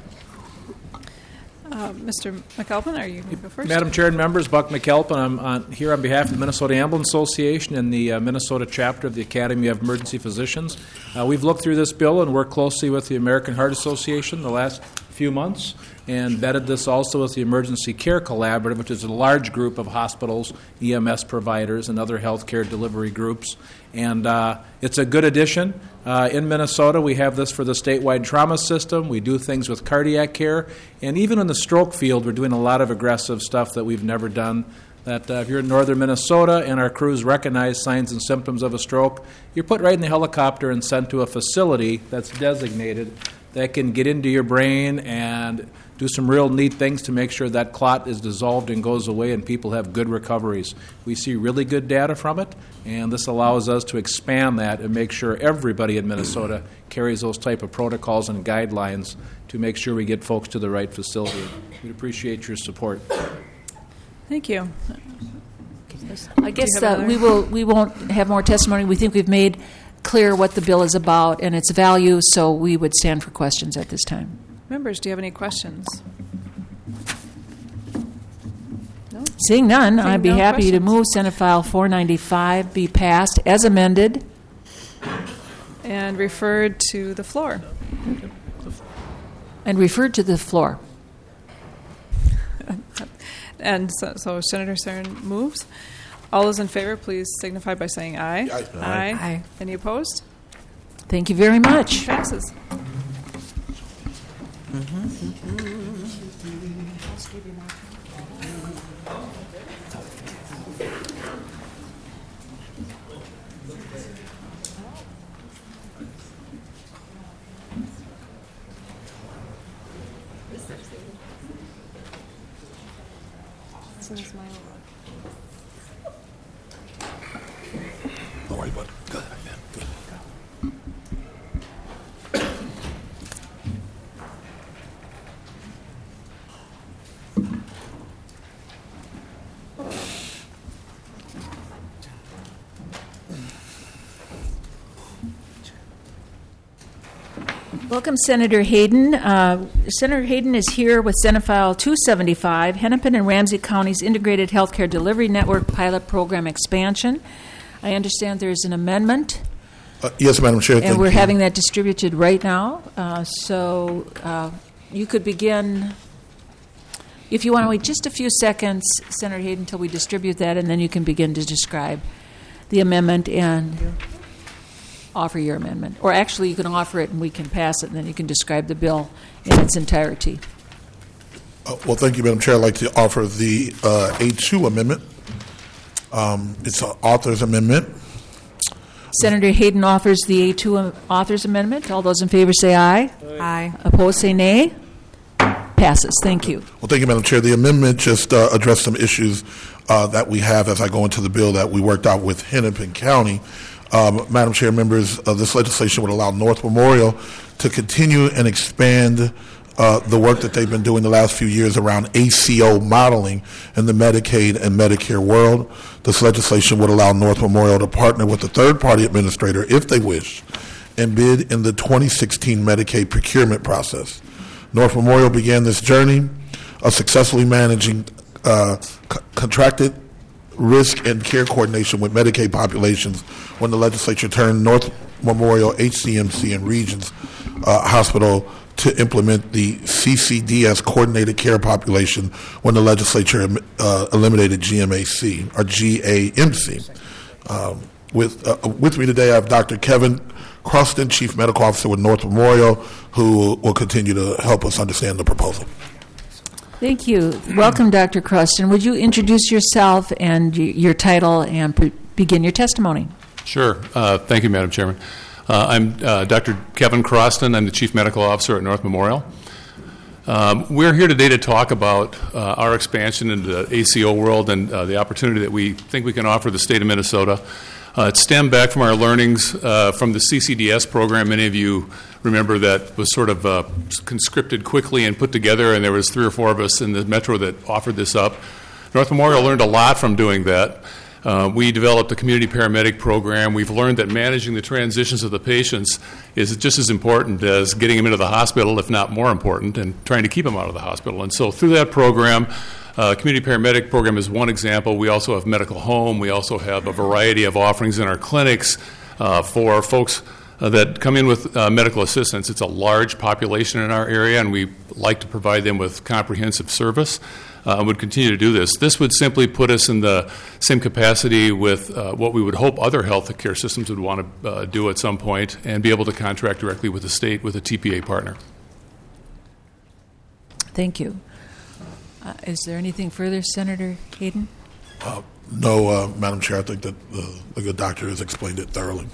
Mr. McAlpin, are you going to go first? Madam Chair and members, Buck McAlpin. I'm here on behalf of the Minnesota Ambulance Association and the Minnesota chapter of the Academy of Emergency Physicians. We've looked through this bill and worked closely with the American Heart Association the last few months and vetted this also with the Emergency Care Collaborative, which is a large group of hospitals, EMS providers, and other healthcare delivery groups. And it's a good addition. In Minnesota, we have this for the statewide trauma system. We do things with cardiac care. And even in the stroke field, we're doing a lot of aggressive stuff that we've never done. That if you're in northern Minnesota and our crews recognize signs and symptoms of a stroke, you're put right in the helicopter and sent to a facility that's designated that can get into your brain and do some real neat things to make sure that clot is dissolved and goes away and people have good recoveries. We see really good data from it, and this allows us to expand that and make sure everybody in Minnesota carries those type of protocols and guidelines to make sure we get folks to the right facility. We'd appreciate your support. Thank you. I guess we won't have more testimony. We think we've made clear what the bill is about and its value, so we would stand for questions at this time. Members, do you have any questions? No? Seeing none, I'd be happy questions. to move Senate File 495 be passed as amended. And referred to the floor. And referred to the floor. And so Senator Stern moves. All those in favor, please signify by saying aye. Aye. Aye. Any opposed? Thank you very much. Passes. Don't worry about it. Go ahead. Welcome, Senator Hayden. Senator Hayden is here with Senate File 275, Hennepin and Ramsey County's Integrated Healthcare Delivery Network Pilot Program Expansion. I understand there's an amendment. Yes, Madam Chair. And we're having that distributed right now. So you could begin, if you want to wait just a few seconds, Senator Hayden, until we distribute that, and then you can begin to describe the amendment and offer your amendment. Or actually, you can offer it and we can pass it, and then you can describe the bill in its entirety. Well, thank you, Madam Chair. I'd like to offer the A2 amendment. It's an author's amendment. Senator Hayden offers the A2 author's amendment. All those in favor say aye. Aye. Opposed say nay. Passes. Thank you. Well, thank you, Madam Chair. The amendment just addressed some issues that we have as I go into the bill that we worked out with Hennepin County. Madam Chair, members, this legislation would allow North Memorial to continue and expand the work that they've been doing the last few years around ACO modeling in the Medicaid and Medicare world. This legislation would allow North Memorial to partner with a third-party administrator, if they wish, and bid in the 2016 Medicaid procurement process. North Memorial began this journey of successfully managing contracted risk and care coordination with Medicaid populations when the legislature turned North Memorial HCMC and Regions Hospital to implement the CCDS coordinated care population when the legislature eliminated GMAC or GAMC. With me today I have Dr. Kevin Croston, Chief Medical Officer with North Memorial, who will continue to help us understand the proposal. Thank you. Welcome, Dr. Croston. Would you introduce yourself and your title and begin your testimony? Sure. Thank you, Madam Chairman. I'm Dr. Kevin Croston. I'm the Chief Medical Officer at North Memorial. We're here today to talk about our expansion into the ACO world and the opportunity that we think we can offer the state of Minnesota. It stemmed back from our learnings from the CCDS program. Many of you remember that was sort of conscripted quickly and put together, and there was 3 or 4 of us in the metro that offered this up. North Memorial learned a lot from doing that. We developed a community paramedic program. We've learned that managing the transitions of the patients is just as important as getting them into the hospital, if not more important, and trying to keep them out of the hospital. And so through that program, community paramedic program is one example. We also have medical home. We also have a variety of offerings in our clinics for folks that come in with medical assistance. It's a large population in our area, and we like to provide them with comprehensive service. Would continue to do this. This would simply put us in the same capacity with what we would hope other health care systems would want to do at some point, and be able to contract directly with the state with a TPA partner. Thank you. Is there anything further, Senator Hayden? No, Madam Chair. I think that the good doctor has explained it thoroughly.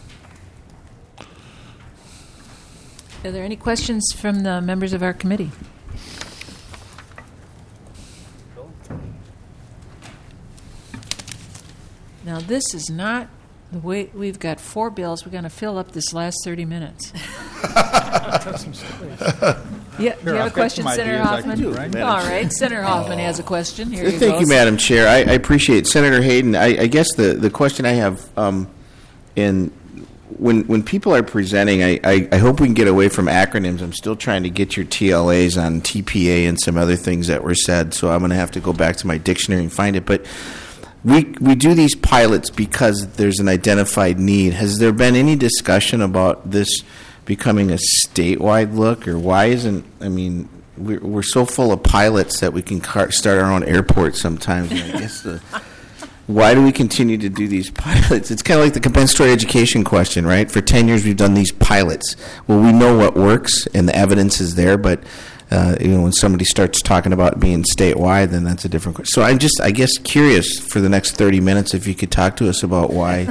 Are there any questions from the members of our committee? Now, this is not the way. We've got 4 bills. We're going to fill up this last 30 minutes. Yeah, do you have a question, Senator Hoffman? All right, Senator Hoffman has a question. Here Thank you, Madam Chair. I appreciate it. Senator Hayden, I guess the question I have, when people are presenting, I hope we can get away from acronyms. I'm still trying to get your TLAs on TPA and some other things that were said, so I'm going to have to go back to my dictionary and find it. But we do these pilots because there's an identified need. Has there been any discussion about this becoming a statewide look, or why isn't, we're so full of pilots that we can start our own airport sometimes, and I guess why do we continue to do these pilots? It's kind of like the compensatory education question, right? For 10 years we've done these pilots. Well, we know what works and the evidence is there, but when somebody starts talking about being statewide, then that's a different question. So I'm just, I guess, curious for the next 30 minutes if you could talk to us about why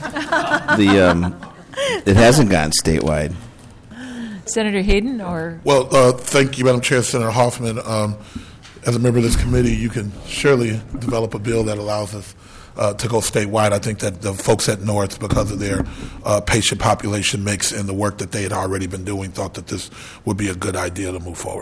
it hasn't gone statewide. Senator Hayden, or? Well, thank you, Madam Chair. Senator Hoffman, as a member of this committee, you can surely develop a bill that allows us to go statewide. I think that the folks at North, because of their patient population mix and the work that they had already been doing, thought that this would be a good idea to move forward.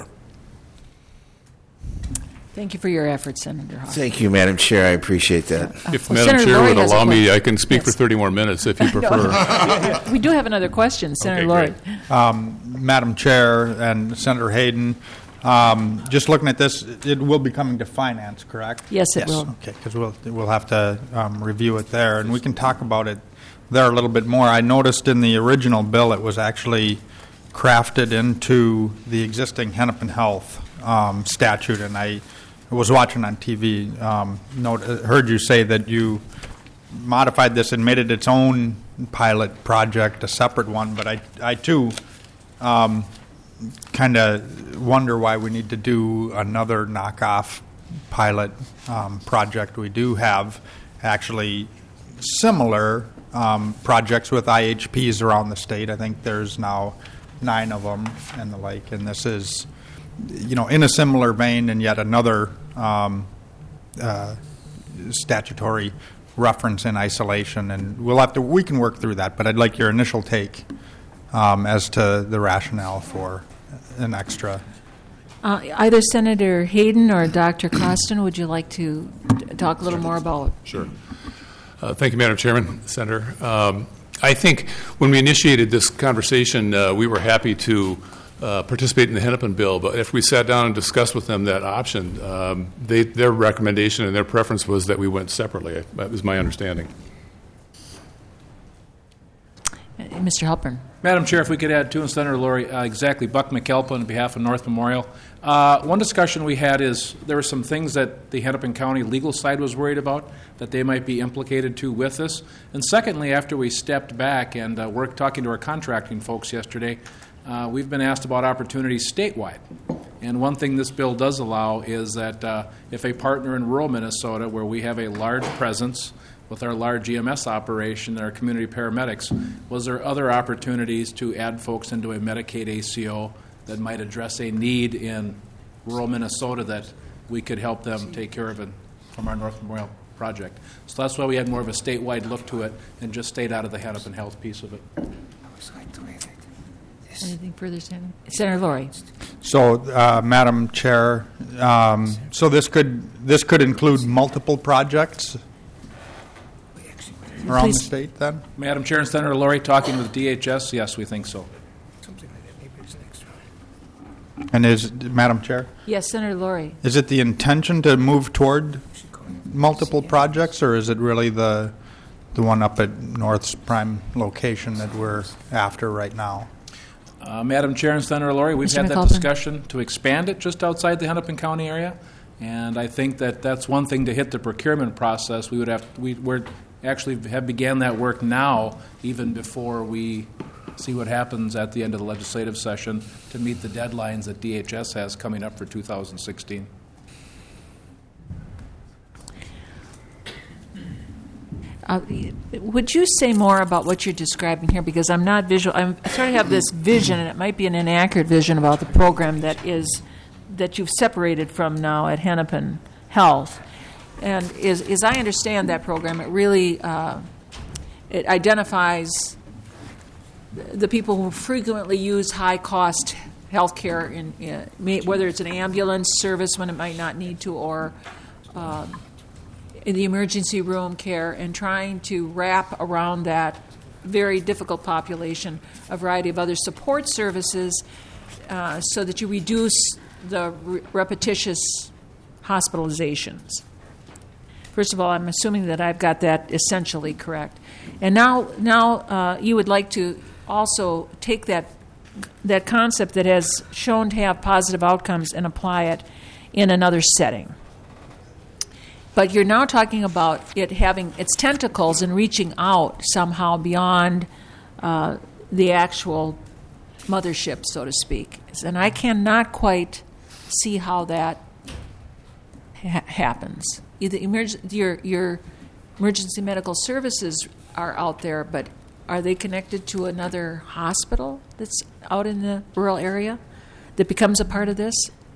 Thank you for your efforts, Senator Hoffman. Thank you, Madam Chair. I appreciate that. If Madam Chair would allow me, I can speak for 30 more minutes if you prefer. We do have another question, Senator Lori. Madam Chair and Senator Hayden, just looking at this, it will be coming to finance, correct? Yes, it will. Okay, because we'll have to review it there, and we can talk about it there a little bit more. I noticed in the original bill it was actually crafted into the existing Hennepin Health statute, and I was watching on TV, heard you say that you modified this and made it its own pilot project, a separate one, but I too kind of wonder why we need to do another knockoff pilot project. We do have actually similar projects with IHPs around the state. I think there's now 9 of them and the like, and this is, in a similar vein, and yet another statutory reference in isolation. And we can work through that, but I'd like your initial take as to the rationale for an extra. Either Senator Hayden or Dr. Croston, would you like to talk a little more about? Sure. Thank you, Madam Chairman, Senator. I think when we initiated this conversation, we were happy to participate in the Hennepin bill, but if we sat down and discussed with them that option, their recommendation and their preference was that we went separately. That was my understanding. Mr. Halpern. Madam Chair, if we could add to, and Senator Lori, exactly, Buck McAlpin on behalf of North Memorial. One discussion we had is there were some things that the Hennepin County legal side was worried about that they might be implicated to with this. And secondly, after we stepped back and worked talking to our contracting folks yesterday, we've been asked about opportunities statewide. And one thing this bill does allow is that if a partner in rural Minnesota, where we have a large presence with our large EMS operation and our community paramedics, was there other opportunities to add folks into a Medicaid ACO that might address a need in rural Minnesota that we could help them take care of it from our North Memorial project? So that's why we had more of a statewide look to it and just stayed out of the Hennepin Health piece of it. Anything further, Senator Lori? So, Madam Chair, so this could include multiple projects. around Please. the state then? Madam Chair and Senator Laurie, talking with DHS, yes, we think so. And Madam Chair, Yes, Senator Laurie. is it the intention to move toward multiple projects, or is it really the one up at North's prime location that we're after right now? Madam Chair and Senator Laurie, we've Mr. had that McAlpin. discussion to expand it just outside the Hennepin County area, and I think that that's one thing to hit the procurement process. We're actually have began that work now, even before we see what happens at the end of the legislative session to meet the deadlines that DHS has coming up for 2016. Would you say more about what you're describing here? Because I'm not visual. I sort of have this vision, and it might be an inaccurate vision about the program that you've separated from now at Hennepin Health. And as I understand that program, it really it identifies the people who frequently use high-cost health care, whether it's an ambulance service when it might not need to, or in the emergency room care, and trying to wrap around that very difficult population a variety of other support services so that you reduce the repetitious hospitalizations. First of all, I'm assuming that I've got that essentially correct. And now you would like to also take that concept that has shown to have positive outcomes and apply it in another setting. But you're now talking about it having its tentacles and reaching out somehow beyond the actual mothership, so to speak. And I cannot quite see how that happens. Either your emergency medical services are out there, but are they connected to another hospital that's out in the rural area that becomes a part of this?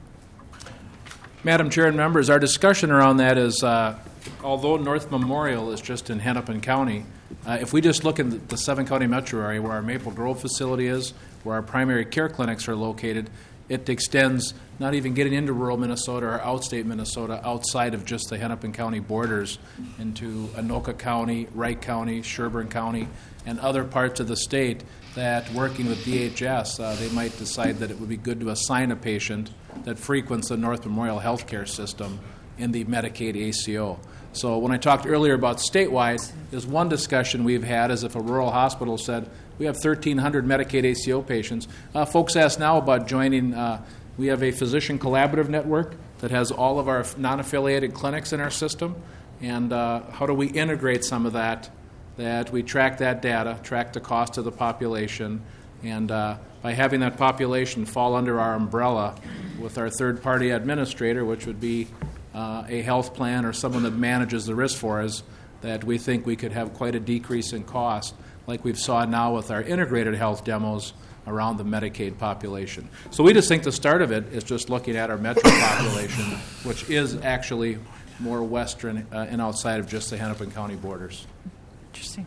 Madam Chair and members, our discussion around that is, although North Memorial is just in Hennepin County, if we just look in the 7-county metro area where our Maple Grove facility is, where our primary care clinics are located, it extends not even getting into rural Minnesota or outstate Minnesota, outside of just the Hennepin County borders, into Anoka County, Wright County, Sherburne County, and other parts of the state that, working with DHS, they might decide that it would be good to assign a patient that frequents the North Memorial healthcare system in the Medicaid ACO. So when I talked earlier about statewide, there's one discussion we've had is if a rural hospital said, we have 1,300 Medicaid ACO patients. Folks ask now about joining. We have a physician collaborative network that has all of our non-affiliated clinics in our system. And how do we integrate some of that we track that data, track the cost of the population, and by having that population fall under our umbrella with our third-party administrator, which would be a health plan or someone that manages the risk for us, that we think we could have quite a decrease in cost, like we've saw now with our integrated health demos around the Medicaid population. So we just think the start of it is just looking at our metro population, which is actually more western and outside of just the Hennepin County borders. Interesting.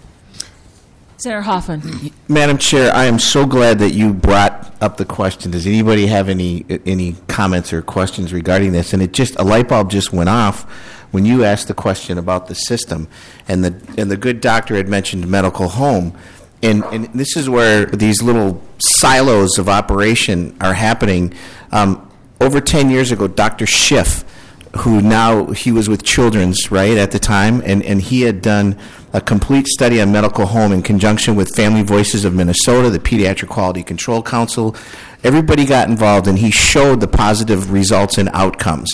Senator Hoffman. Madam Chair, I am so glad that you brought up the question. Does anybody have any comments or questions regarding this? And a light bulb just went off when you asked the question about the system, and the good doctor had mentioned medical home, and this is where these little silos of operation are happening. Over 10 years ago, Dr. Schiff, he was with Children's, right, at the time, and he had done a complete study on medical home in conjunction with Family Voices of Minnesota, the Pediatric Quality Control Council. Everybody got involved, and he showed the positive results and outcomes.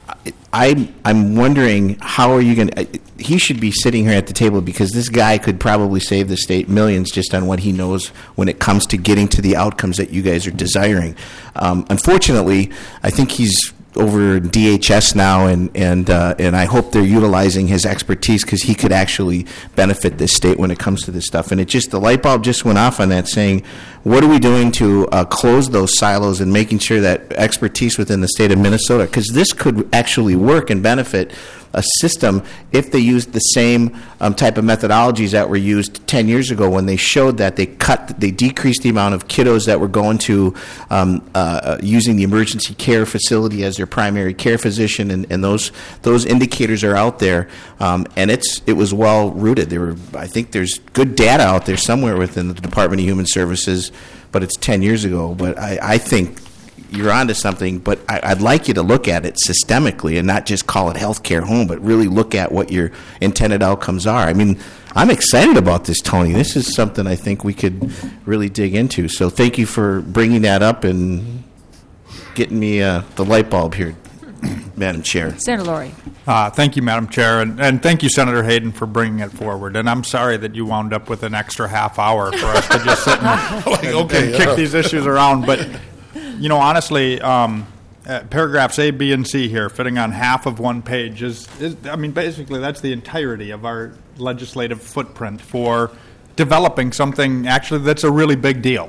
I'm wondering, how are you going to... He should be sitting here at the table, because this guy could probably save the state millions just on what he knows when it comes to getting to the outcomes that you guys are desiring. Unfortunately, I think he's over DHS now, and I hope they're utilizing his expertise, because he could actually benefit this state when it comes to this stuff. And the light bulb just went off on that, saying, what are we doing to close those silos and making sure that expertise within the state of Minnesota, because this could actually work and benefit a system if they used the same type of methodologies that were used 10 years ago when they showed that they decreased the amount of kiddos that were going to using the emergency care facility as their primary care physician, and those indicators are out there, and it was well rooted. I think there's good data out there somewhere within the Department of Human Services, but it's 10 years ago. But I think you're onto something, but I'd like you to look at it systemically and not just call it healthcare home, but really look at what your intended outcomes are. I mean, I'm excited about this, Tony. This is something I think we could really dig into. So thank you for bringing that up and getting me the light bulb here, Madam Chair. Senator Laurie. Thank you, Madam Chair, and thank you, Senator Hayden, for bringing it forward. And I'm sorry that you wound up with an extra half hour for us to just sit and kick these issues around. But, honestly, paragraphs A, B, and C here, fitting on half of one page, basically that's the entirety of our legislative footprint for developing something actually that's a really big deal.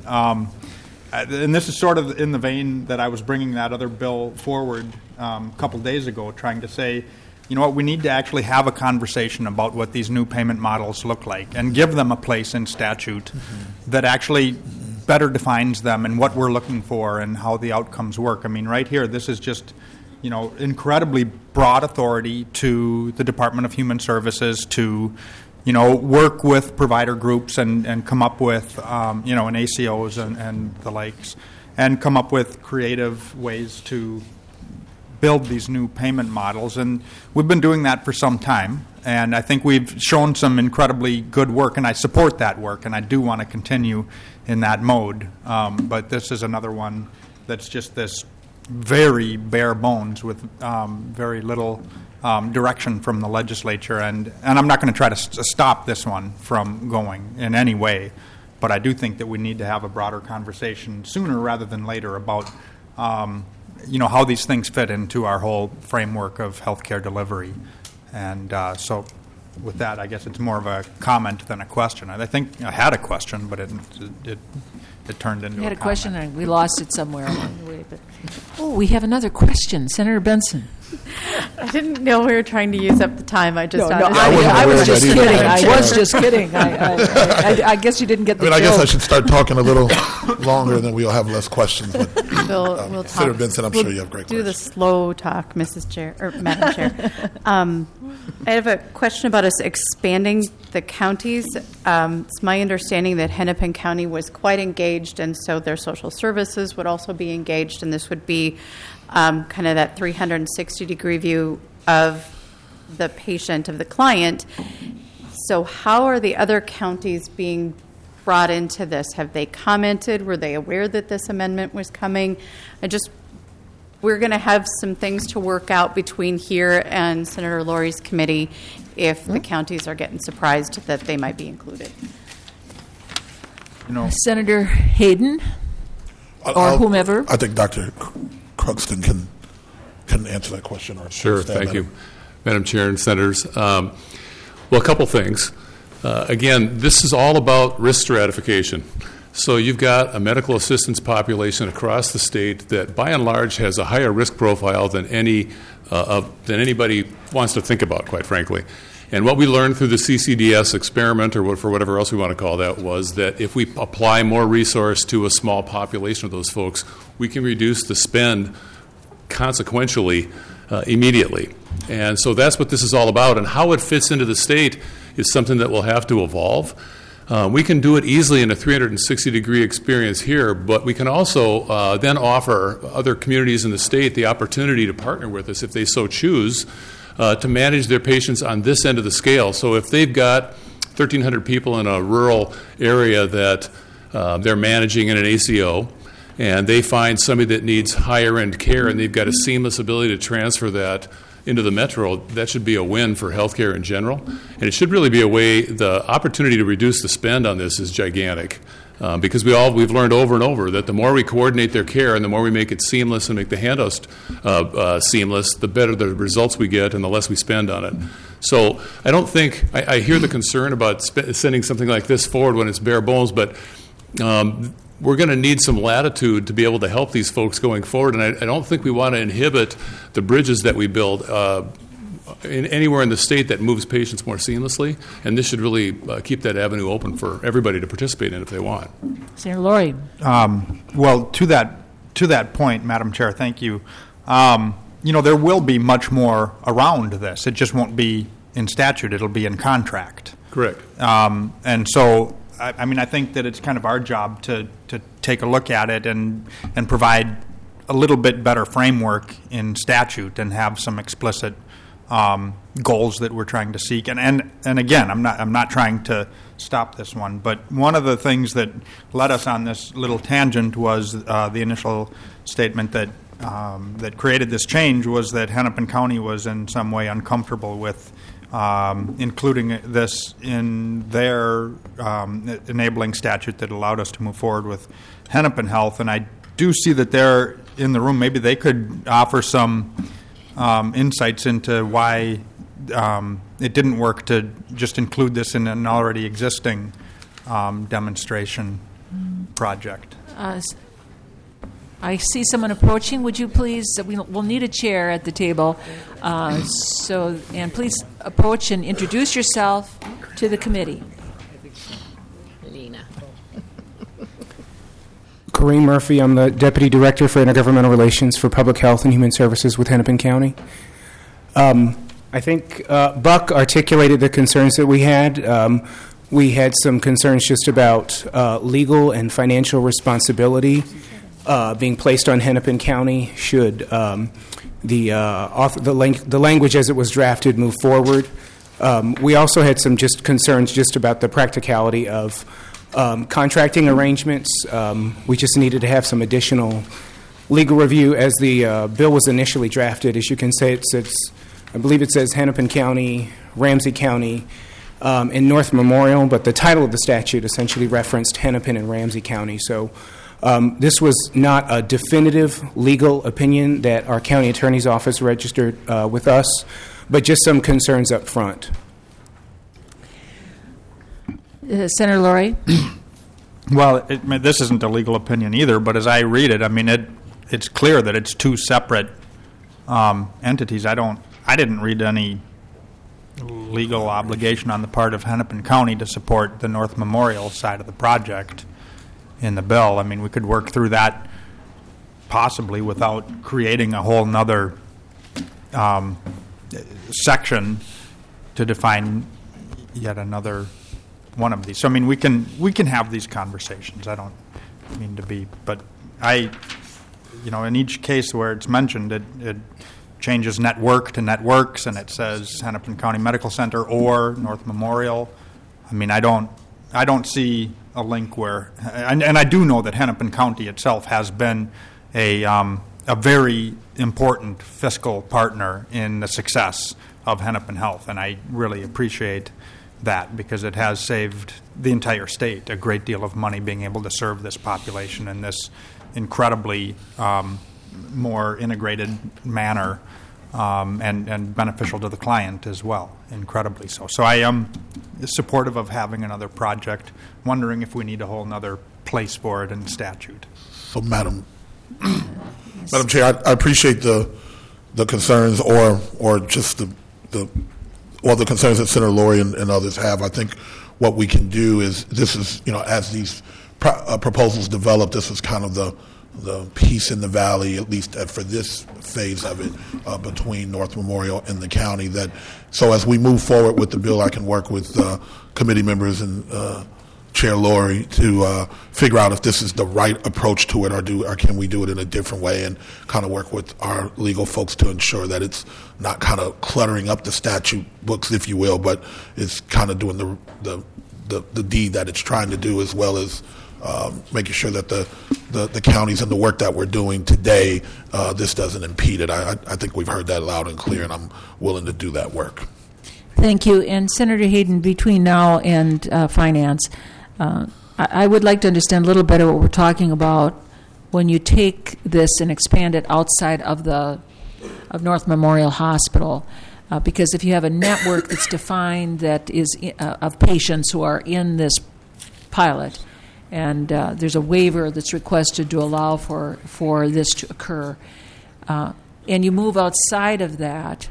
And this is sort of in the vein that I was bringing that other bill forward a couple days ago, trying to say, we need to actually have a conversation about what these new payment models look like and give them a place in statute that actually better defines them and what we're looking for and how the outcomes work. I mean, right here, this is just, incredibly broad authority to the Department of Human Services to, work with provider groups and come up with, and ACOs and the likes, and come up with creative ways to build these new payment models. And we've been doing that for some time, and I think we've shown some incredibly good work, and I support that work, and I do want to continue in that mode. But this is another one that's just this very bare bones with very little direction from the legislature, and I'm not going to try to stop this one from going in any way, but I do think that we need to have a broader conversation sooner rather than later about how these things fit into our whole framework of healthcare delivery. And so with that, I guess it's more of a comment than a question. I think I had a question, but it turned into you had a comment. question, and we lost it somewhere along the way. But we have another question. Senator Benson. I didn't know we were trying to use up the time. I just I was just kidding. I was just kidding. I guess you didn't get the joke. I guess I should start talking a little longer, and then we'll have less questions. But we'll talk. Senator Benson, I'm sure you have great questions. Do the slow talk, Mrs. Chair or Madam Chair. I have a question about us expanding the counties. It's my understanding that Hennepin County was quite engaged, and so their social services would also be engaged, and this would be kind of that 360-degree view of the patient, of the client. So how are the other counties being brought into this? Have they commented? Were they aware that this amendment was coming? We're going to have some things to work out between here and Senator Laurie's committee if the counties are getting surprised that they might be included. Senator Hayden or whomever. I think Dr. Cruxton can answer that question. Sure, thank you, Madam Chair and Senators. Well, a couple things. Again, this is all about risk stratification. So you've got a medical assistance population across the state that, by and large, has a higher risk profile than anybody wants to think about, quite frankly. And what we learned through the CCDS experiment, or for whatever else we want to call that, was that if we apply more resource to a small population of those folks, we can reduce the spend consequentially immediately. And so that's what this is all about. And how it fits into the state is something that will have to evolve. We can do it easily in a 360-degree experience here, but we can also then offer other communities in the state the opportunity to partner with us if they so choose to manage their patients on this end of the scale. So if they've got 1,300 people in a rural area that they're managing in an ACO, and they find somebody that needs higher-end care, and they've got a seamless ability to transfer that into the metro, that should be a win for healthcare in general. And it should really be a way, the opportunity to reduce the spend on this is gigantic. Because we've learned over and over that the more we coordinate their care and the more we make it seamless and make the handouts seamless, the better the results we get and the less we spend on it. So I don't think, I hear the concern about sending something like this forward when it's bare bones, but we're going to need some latitude to be able to help these folks going forward, and I don't think we want to inhibit the bridges that we build anywhere in the state that moves patients more seamlessly, and this should really keep that avenue open for everybody to participate in if they want. Senator Laurie. Well, to that point, Madam Chair, thank you. There will be much more around this. It just won't be in statute. It'll be in contract. Correct. And so, I think that it's kind of our job to take a look at it and provide a little bit better framework in statute and have some explicit goals that we're trying to seek. And again, I'm not trying to stop this one, but one of the things that led us on this little tangent was the initial statement that created this change was that Hennepin County was in some way uncomfortable with including this in their enabling statute that allowed us to move forward with Hennepin Health. And I do see that they're in the room. Maybe they could offer some insights into why it didn't work to just include this in an already existing demonstration project. I see someone approaching. Would you please? We'll need a chair at the table. And please approach and introduce yourself to the committee. Kareem Murphy. I'm the Deputy Director for Intergovernmental Relations for Public Health and Human Services with Hennepin County. I think Buck articulated the concerns that we had. We had some concerns just about legal and financial responsibility being placed on Hennepin County should the language as it was drafted move forward. We also had some just concerns just about the practicality of contracting arrangements. We just needed to have some additional legal review as the bill was initially drafted. As you can say, I believe it says Hennepin County, Ramsey County, and North Memorial, but the title of the statute essentially referenced Hennepin and Ramsey County. So this was not a definitive legal opinion that our county attorney's office registered with us, but just some concerns up front. Senator Laurie? Well, this isn't a legal opinion either, but as I read it, it's clear that it's two separate entities. I didn't read any legal obligation on the part of Hennepin County to support the North Memorial side of the project in the bill. We could work through that possibly without creating a whole nother section to define yet another one of these. So we can have these conversations. I don't mean to be, but in each case where it's mentioned, it changes network to networks, and it says Hennepin County Medical Center or North Memorial. I don't see a link where, and I do know that Hennepin County itself has been a very important fiscal partner in the success of Hennepin Health, and I really appreciate that because it has saved the entire state a great deal of money being able to serve this population in this incredibly more integrated manner and beneficial to the client as well, incredibly so. So I am supportive of having another project, wondering if we need a whole other place for it in statute. So, Madam Chair, I appreciate the concerns or just the concerns that Senator Laurie and others have. I think what we can do is as these proposals develop, this is kind of the peace in the valley, at least for this phase of it, between North Memorial and the county. So as we move forward with the bill, I can work with committee members and Chair Laurie to figure out if this is the right approach to it, or can we do it in a different way, and kind of work with our legal folks to ensure that it's not kind of cluttering up the statute books, if you will, but it's kind of doing the deed that it's trying to do, as well as making sure that the counties and the work that we're doing today, this doesn't impede it. I think we've heard that loud and clear, and I'm willing to do that work. Thank you. And Senator Hayden, between now and finance, I would like to understand a little better what we're talking about when you take this and expand it outside of North Memorial Hospital. Because if you have a network that's defined that is of patients who are in this pilot, and there's a waiver that's requested to allow for this to occur, and you move outside of that,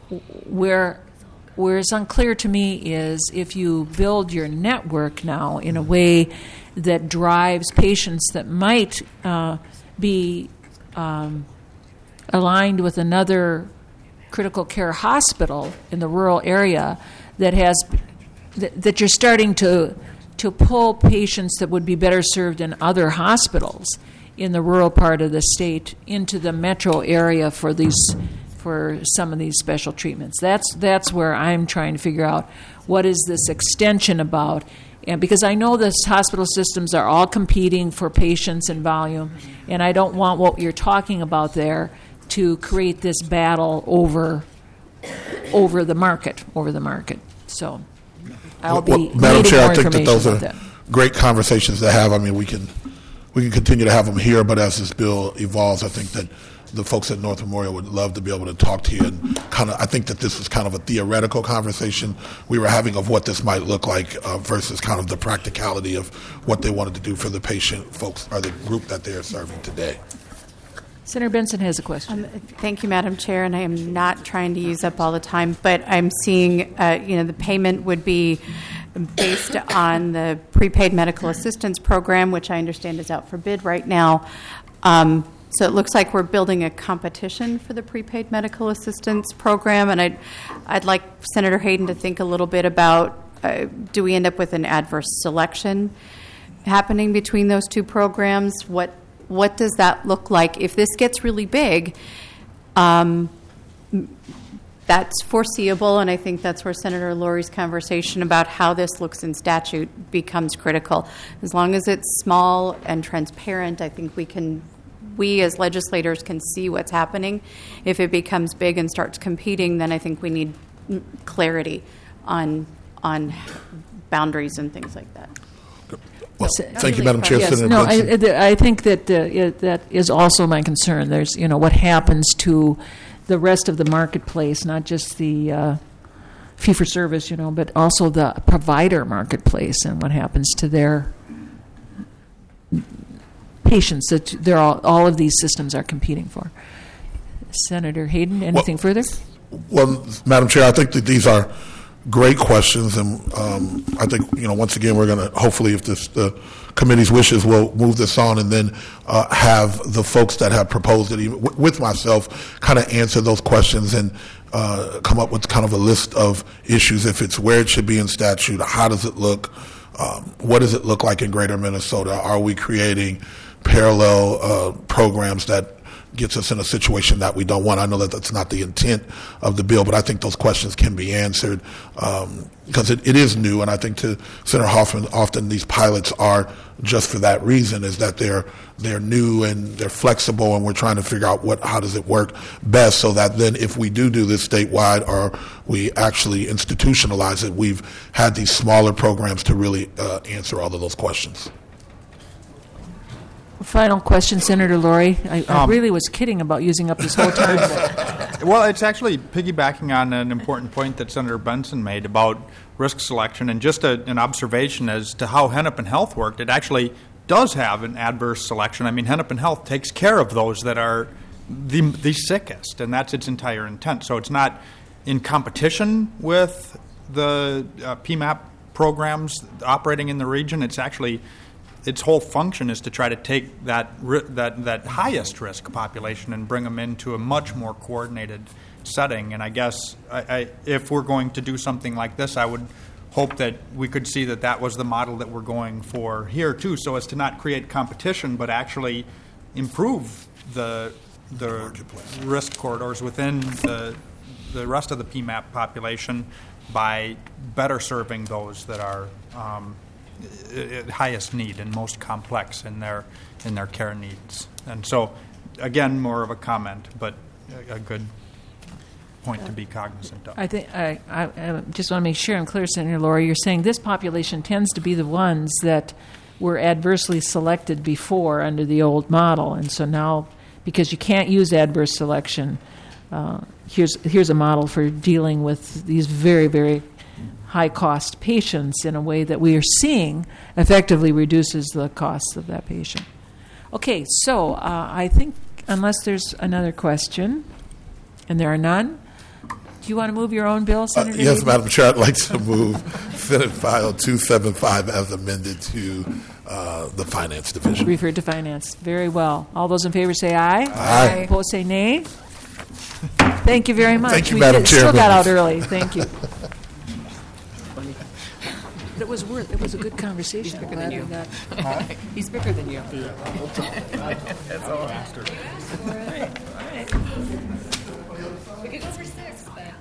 where it's unclear to me is if you build your network now in a way that drives patients that might be aligned with another critical care hospital in the rural area that you're starting to pull patients that would be better served in other hospitals in the rural part of the state into the metro area for some of these special treatments. That's where I'm trying to figure out what is this extension about. And because I know the hospital systems are all competing for patients and volume, and I don't want what you're talking about there to create this battle over the market. So I'll be Madam Chair, more I think that those are that. great conversations to have. I mean, we can continue to have them here, but as this bill evolves, I think that the folks at North Memorial would love to be able to talk to you and I think that this is kind of a theoretical conversation we were having of what this might look like versus kind of the practicality of what they wanted to do for the patient folks or the group that they are serving today. Senator Benson has a question. Thank you, Madam Chair, and I am not trying to use up all the time, but I'm seeing, the payment would be based on the prepaid medical assistance program, which I understand is out for bid right now. So it looks like we're building a competition for the prepaid medical assistance program, and I'd like Senator Hayden to think a little bit about, do we end up with an adverse selection happening between those two programs? What does that look like? If this gets really big, that's foreseeable, and I think that's where Senator Lurie's conversation about how this looks in statute becomes critical. As long as it's small and transparent, I think we as legislators can see what's happening. If it becomes big and starts competing, then I think we need clarity on boundaries and things like that. Well, thank you, Madam Chair. Yes, no, I think that that is also my concern. There's, what happens to the rest of the marketplace, not just the fee-for-service, but also the provider marketplace, and what happens to their patients that all of these systems are competing for. Senator Hayden, anything further? Well, Madam Chair, I think that these are great questions, and I think once again we're going to hopefully, if the committee's wishes, we'll move this on and then have the folks that have proposed it, even with myself, kind of answer those questions and come up with kind of a list of issues. If it's where it should be in statute, how does it look? What does it look like in Greater Minnesota? Are we creating parallel programs that gets us in a situation that we don't want? I know that that's not the intent of the bill, but I think those questions can be answered because it is new, and I think to Senator Hoffman, often these pilots are just for that reason, is that they're new and they're flexible, and we're trying to figure out how does it work best so that then if we do this statewide or we actually institutionalize it, we've had these smaller programs to really answer all of those questions. Final question, Senator Lurie. I really was kidding about using up this whole time. Well, it's actually piggybacking on an important point that Senator Benson made about risk selection, and just an observation as to how Hennepin Health worked. It actually does have an adverse selection. I mean, Hennepin Health takes care of those that are the sickest, and that's its entire intent. So it's not in competition with the PMAP programs operating in the region. It's actually its whole function is to try to take that highest risk population and bring them into a much more coordinated setting. And I guess if we're going to do something like this, I would hope that we could see that was the model that we're going for here too, so as to not create competition but actually improve the risk corridors within the rest of the PMAP population by better serving those that are highest need and most complex in their care needs. And so, again, more of a comment, but a good point to be cognizant of. I think I just want to make sure I'm clear, Senator Lurie. You're saying this population tends to be the ones that were adversely selected before under the old model, and so now, because you can't use adverse selection, here's a model for dealing with these very, very high-cost patients in a way that we are seeing effectively reduces the costs of that patient. Okay, so I think unless there's another question, and there are none, you want to move your own bill, Senator? Yes, Hayden? Madam Chair, I'd like to move Senate File 275 as amended to the Finance Division. Referred to Finance. Very well. All those in favor say aye. Aye. Opposed say nay. Thank you very much. Thank you, We Madam Chair. still got out early. Thank you. It was a good conversation. He's bigger than you. He's bigger than you. That's all. We could go for 6, but...